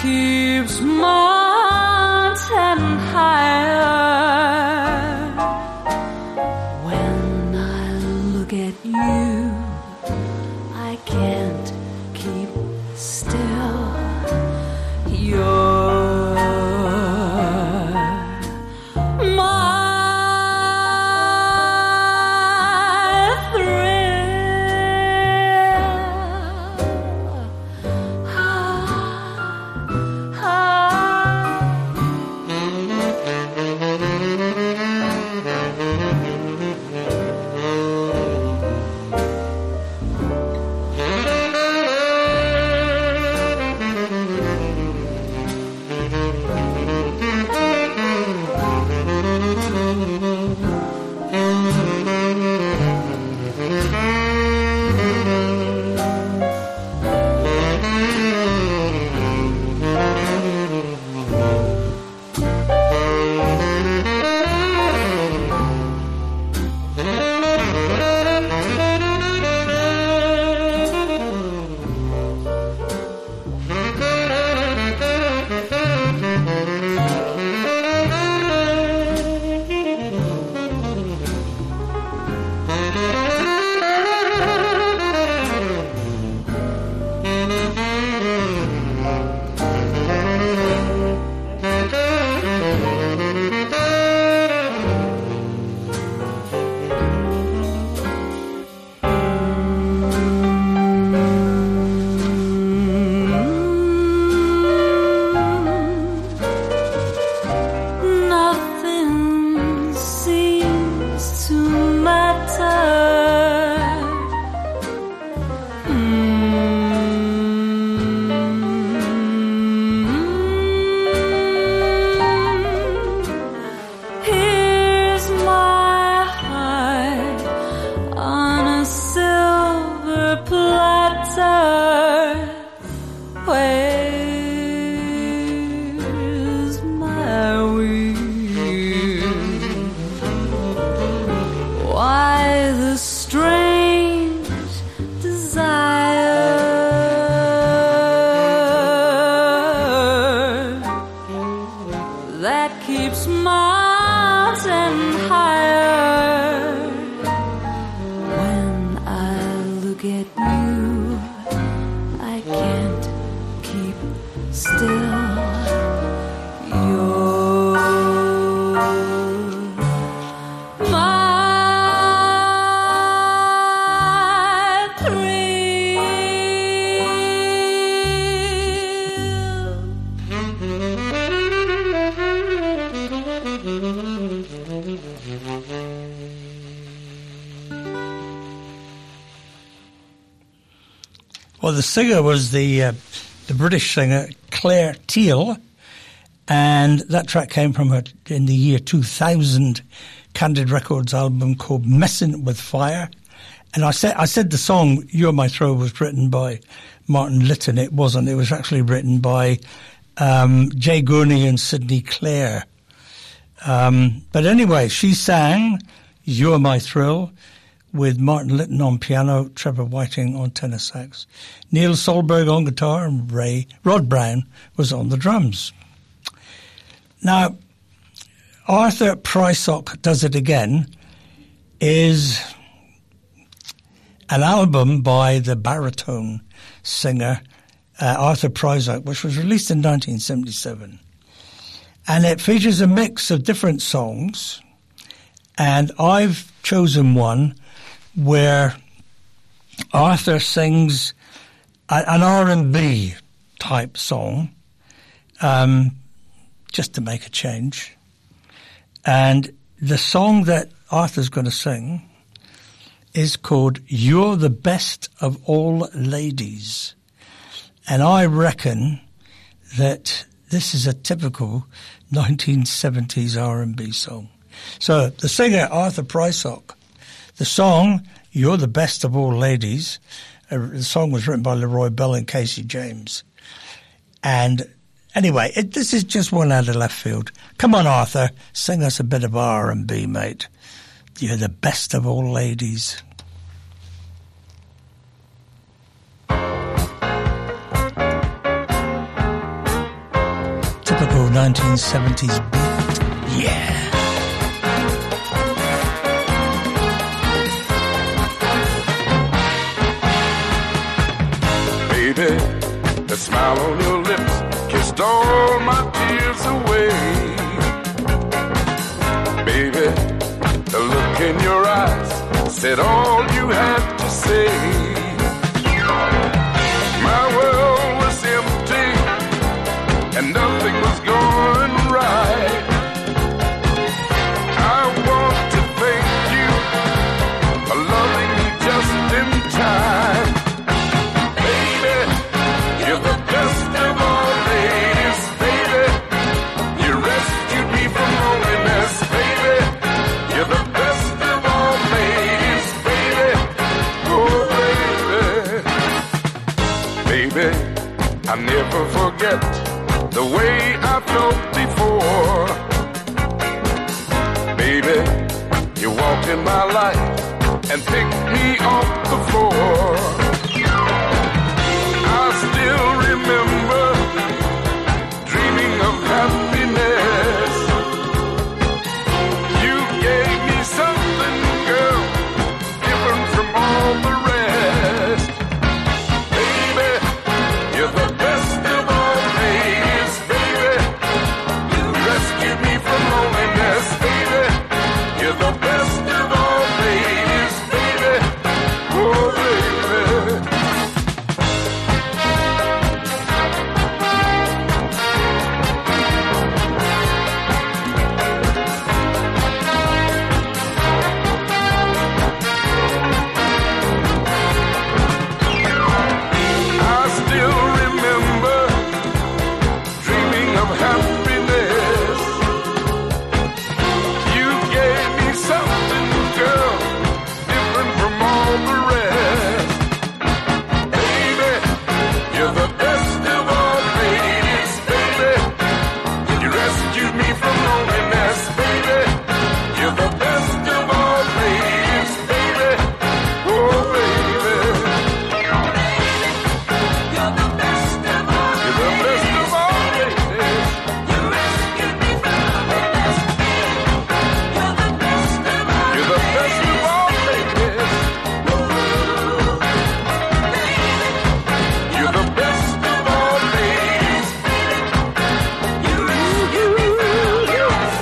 keeps mounting higher. When I look at you, I can't keep still. You're my Well, the singer was the uh, the British singer Claire Teal, and that track came from her in the year two thousand Candid Records album called Messin' with Fire. And I said I said the song "You're My Thrill" was written by Martin Litton. It wasn't. It was actually written by um, Jay Gurney and Sidney Clare. Um, but anyway, she sang "You're My Thrill" with Martin Litton on piano, Trevor Whiting on tenor sax, Neil Solberg on guitar, and Ray Rod Brown was on the drums. Now, Arthur Prysock Does It Again is an album by the baritone singer uh, Arthur Prysock, which was released in nineteen seventy-seven. And it features a mix of different songs, and I've chosen one where Arthur sings a, an R and B type song, um, just to make a change. And the song that Arthur's going to sing is called "You're the Best of All Ladies." And I reckon that this is a typical nineteen seventies R and B song. So the singer, Arthur Prysock, the song, "You're the Best of All Ladies," uh, the song was written by Leroy Bell and Casey James. And anyway, it, this is just one out of left field. Come on, Arthur, sing us a bit of R and B, mate. You're the best of all ladies. retro nineteen seventies beat. Yeah. Baby, the smile on your lips kissed all my tears away. Baby, the look in your eyes said all you had to say. My world was empty and nothing was going right. I want to thank you for loving me just in time. Baby, you're the best of all ladies. Baby, you rescued me from loneliness. Baby, you're the best of all ladies. Baby, oh baby. Baby, I never forget the way I felt before. Baby, you walked in my life and picked me off the floor. I still remember dreaming of happiness. You gave me something, girl, different from all the rest. Baby, you're the best of all ladies. Baby, you rescued me from loneliness. Baby, you're the best of all ladies. Baby, oh baby. I still remember dreaming of happiness. You gave me something, girl, different from all the rest. Baby, you're the best of all ladies. Baby, you rescued me from loneliness. Baby, you're the best of all ladies. Baby, oh baby. You're the best of all ladies. You rescued me from loneliness. You're the best of all You're the best of all ladies. You're the best of all ladies. You rescued me from loneliness.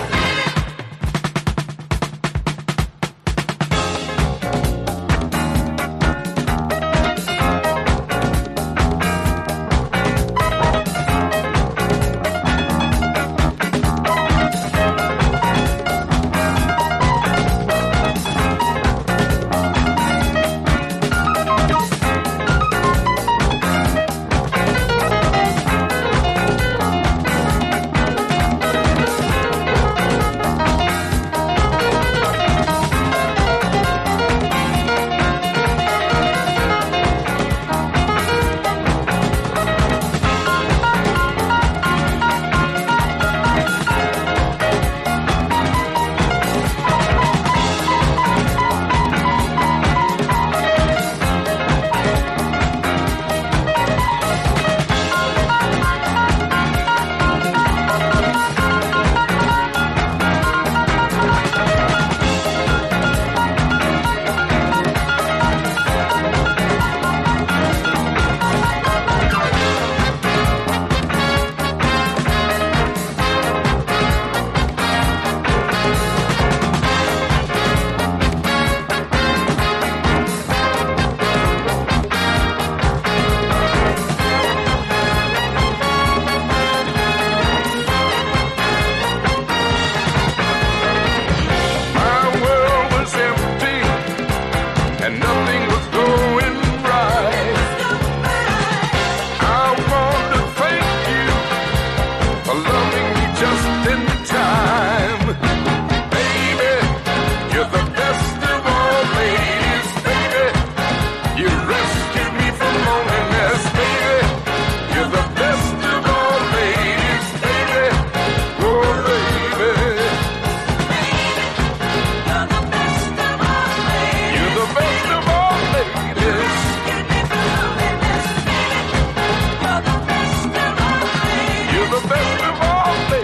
My world was empty and nothing was going right. I want to thank you for loving me just in time. Baby, you're the best of all ladies. Baby, you rescued me from loneliness. Baby, you're the best of all ladies. Baby, oh baby. You're the best of all ladies. You're the best of all ladies.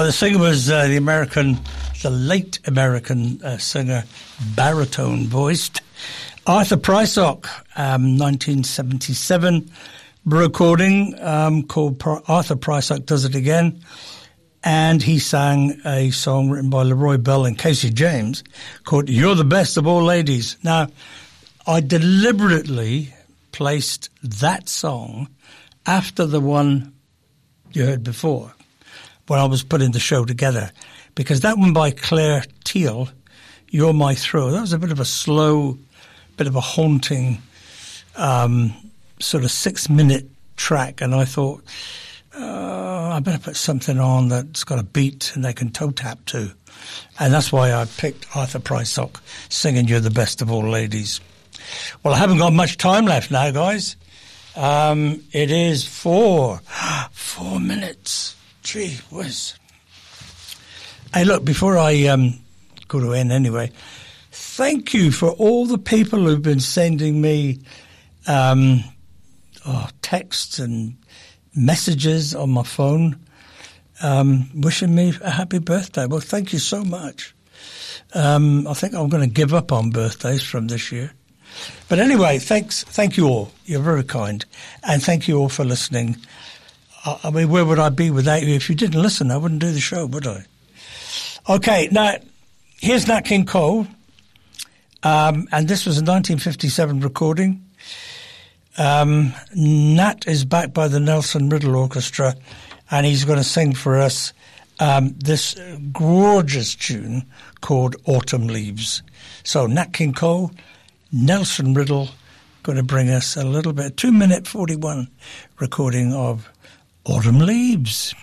Well, the singer was uh, the American, the late American uh, singer, baritone-voiced Arthur Prysock, um, nineteen seventy-seven recording um, called Pr- Arthur Prysock Does It Again. And he sang a song written by Leroy Bell and Casey James called You're the Best of All Ladies. Now, I deliberately placed that song after the one you heard before when I was putting the show together, because that one by Claire Teal, You're My Thrill, that was a bit of a slow, bit of a haunting um, sort of six-minute track, and I thought, uh, I better put something on that's got a beat and they can toe tap to. And that's why I picked Arthur Prysock singing You're the Best of All Ladies. Well, I haven't got much time left now, guys. Um, it is four, four minutes. Gee whiz. Hey, look, before I um, go to end anyway, thank you for all the people who've been sending me um, oh, texts and messages on my phone um, wishing me a happy birthday. Well, thank you so much. Um, I think I'm going to give up on birthdays from this year. But anyway, thanks, thank you all. You're very kind. And thank you all for listening. I, I mean, where would I be without you? If you didn't listen, I wouldn't do the show, would I? Okay, now, here's Nat King Cole. Um, and this was a nineteen fifty-seven recording. Um, Nat is backed by the Nelson Riddle Orchestra, and he's going to sing for us um, this gorgeous tune called Autumn Leaves. So Nat King Cole, Nelson Riddle, going to bring us a little bit, two minute forty-one recording of Autumn Leaves.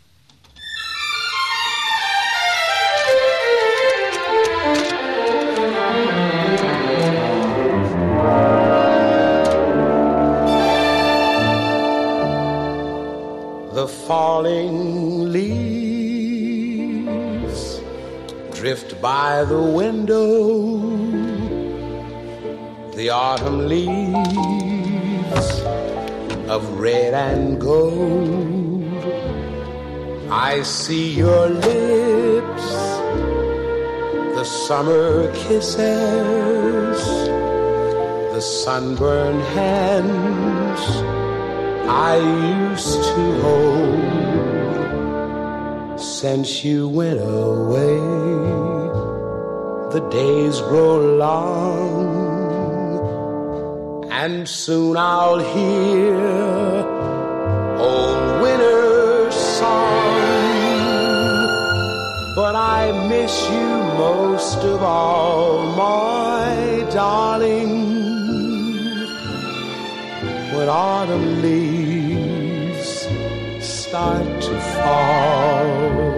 The falling leaves drift by the window, the autumn leaves of red and gold. I see your lips, the summer kisses, the sunburned hands I used to hold. Since you went away, the days grow long, and soon I'll hear old winter's song. But I miss you most of all, my darling, when autumn leaves start to fall.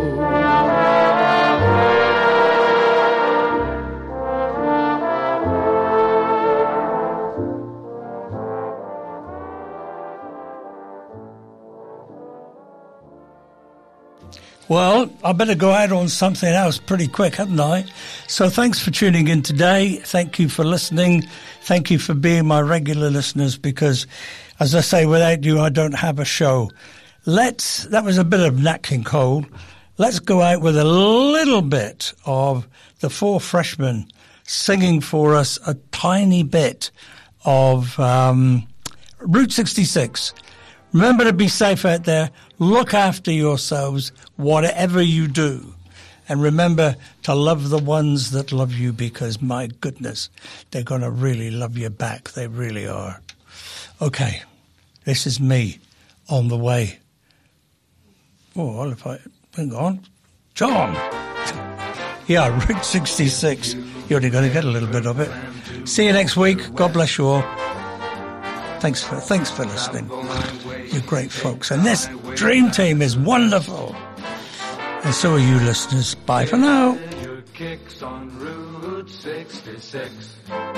Well, I better go out on something else pretty quick, haven't I? So thanks for tuning in today. Thank you for listening. Thank you for being my regular listeners, because, as I say, without you, I don't have a show. Let's, that was a bit of Nat King Cole. Let's go out with a little bit of the Four Freshmen singing for us a tiny bit of um, Route sixty-six. Remember to be safe out there. Look after yourselves, whatever you do. And remember to love the ones that love you, because, my goodness, they're going to really love you back. They really are. Okay, this is me on the way. Oh, well, if I... Hang on. John! Yeah, Route sixty-six. You're only going to get a little bit of it. See you next week. God bless you all. Thanks for, thanks for listening. You're great folks. And this Dream Team is wonderful. And so are you listeners. Bye for now. Your kicks on Route sixty-six.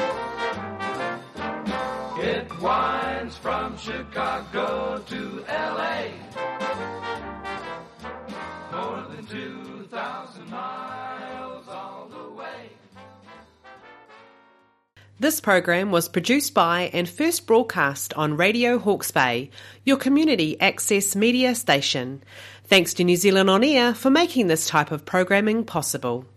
It winds from Chicago to L A. More than two thousand miles all the way. This program was produced by and first broadcast on Radio Hawke's Bay, your community access media station. Thanks to New Zealand On Air for making this type of programming possible.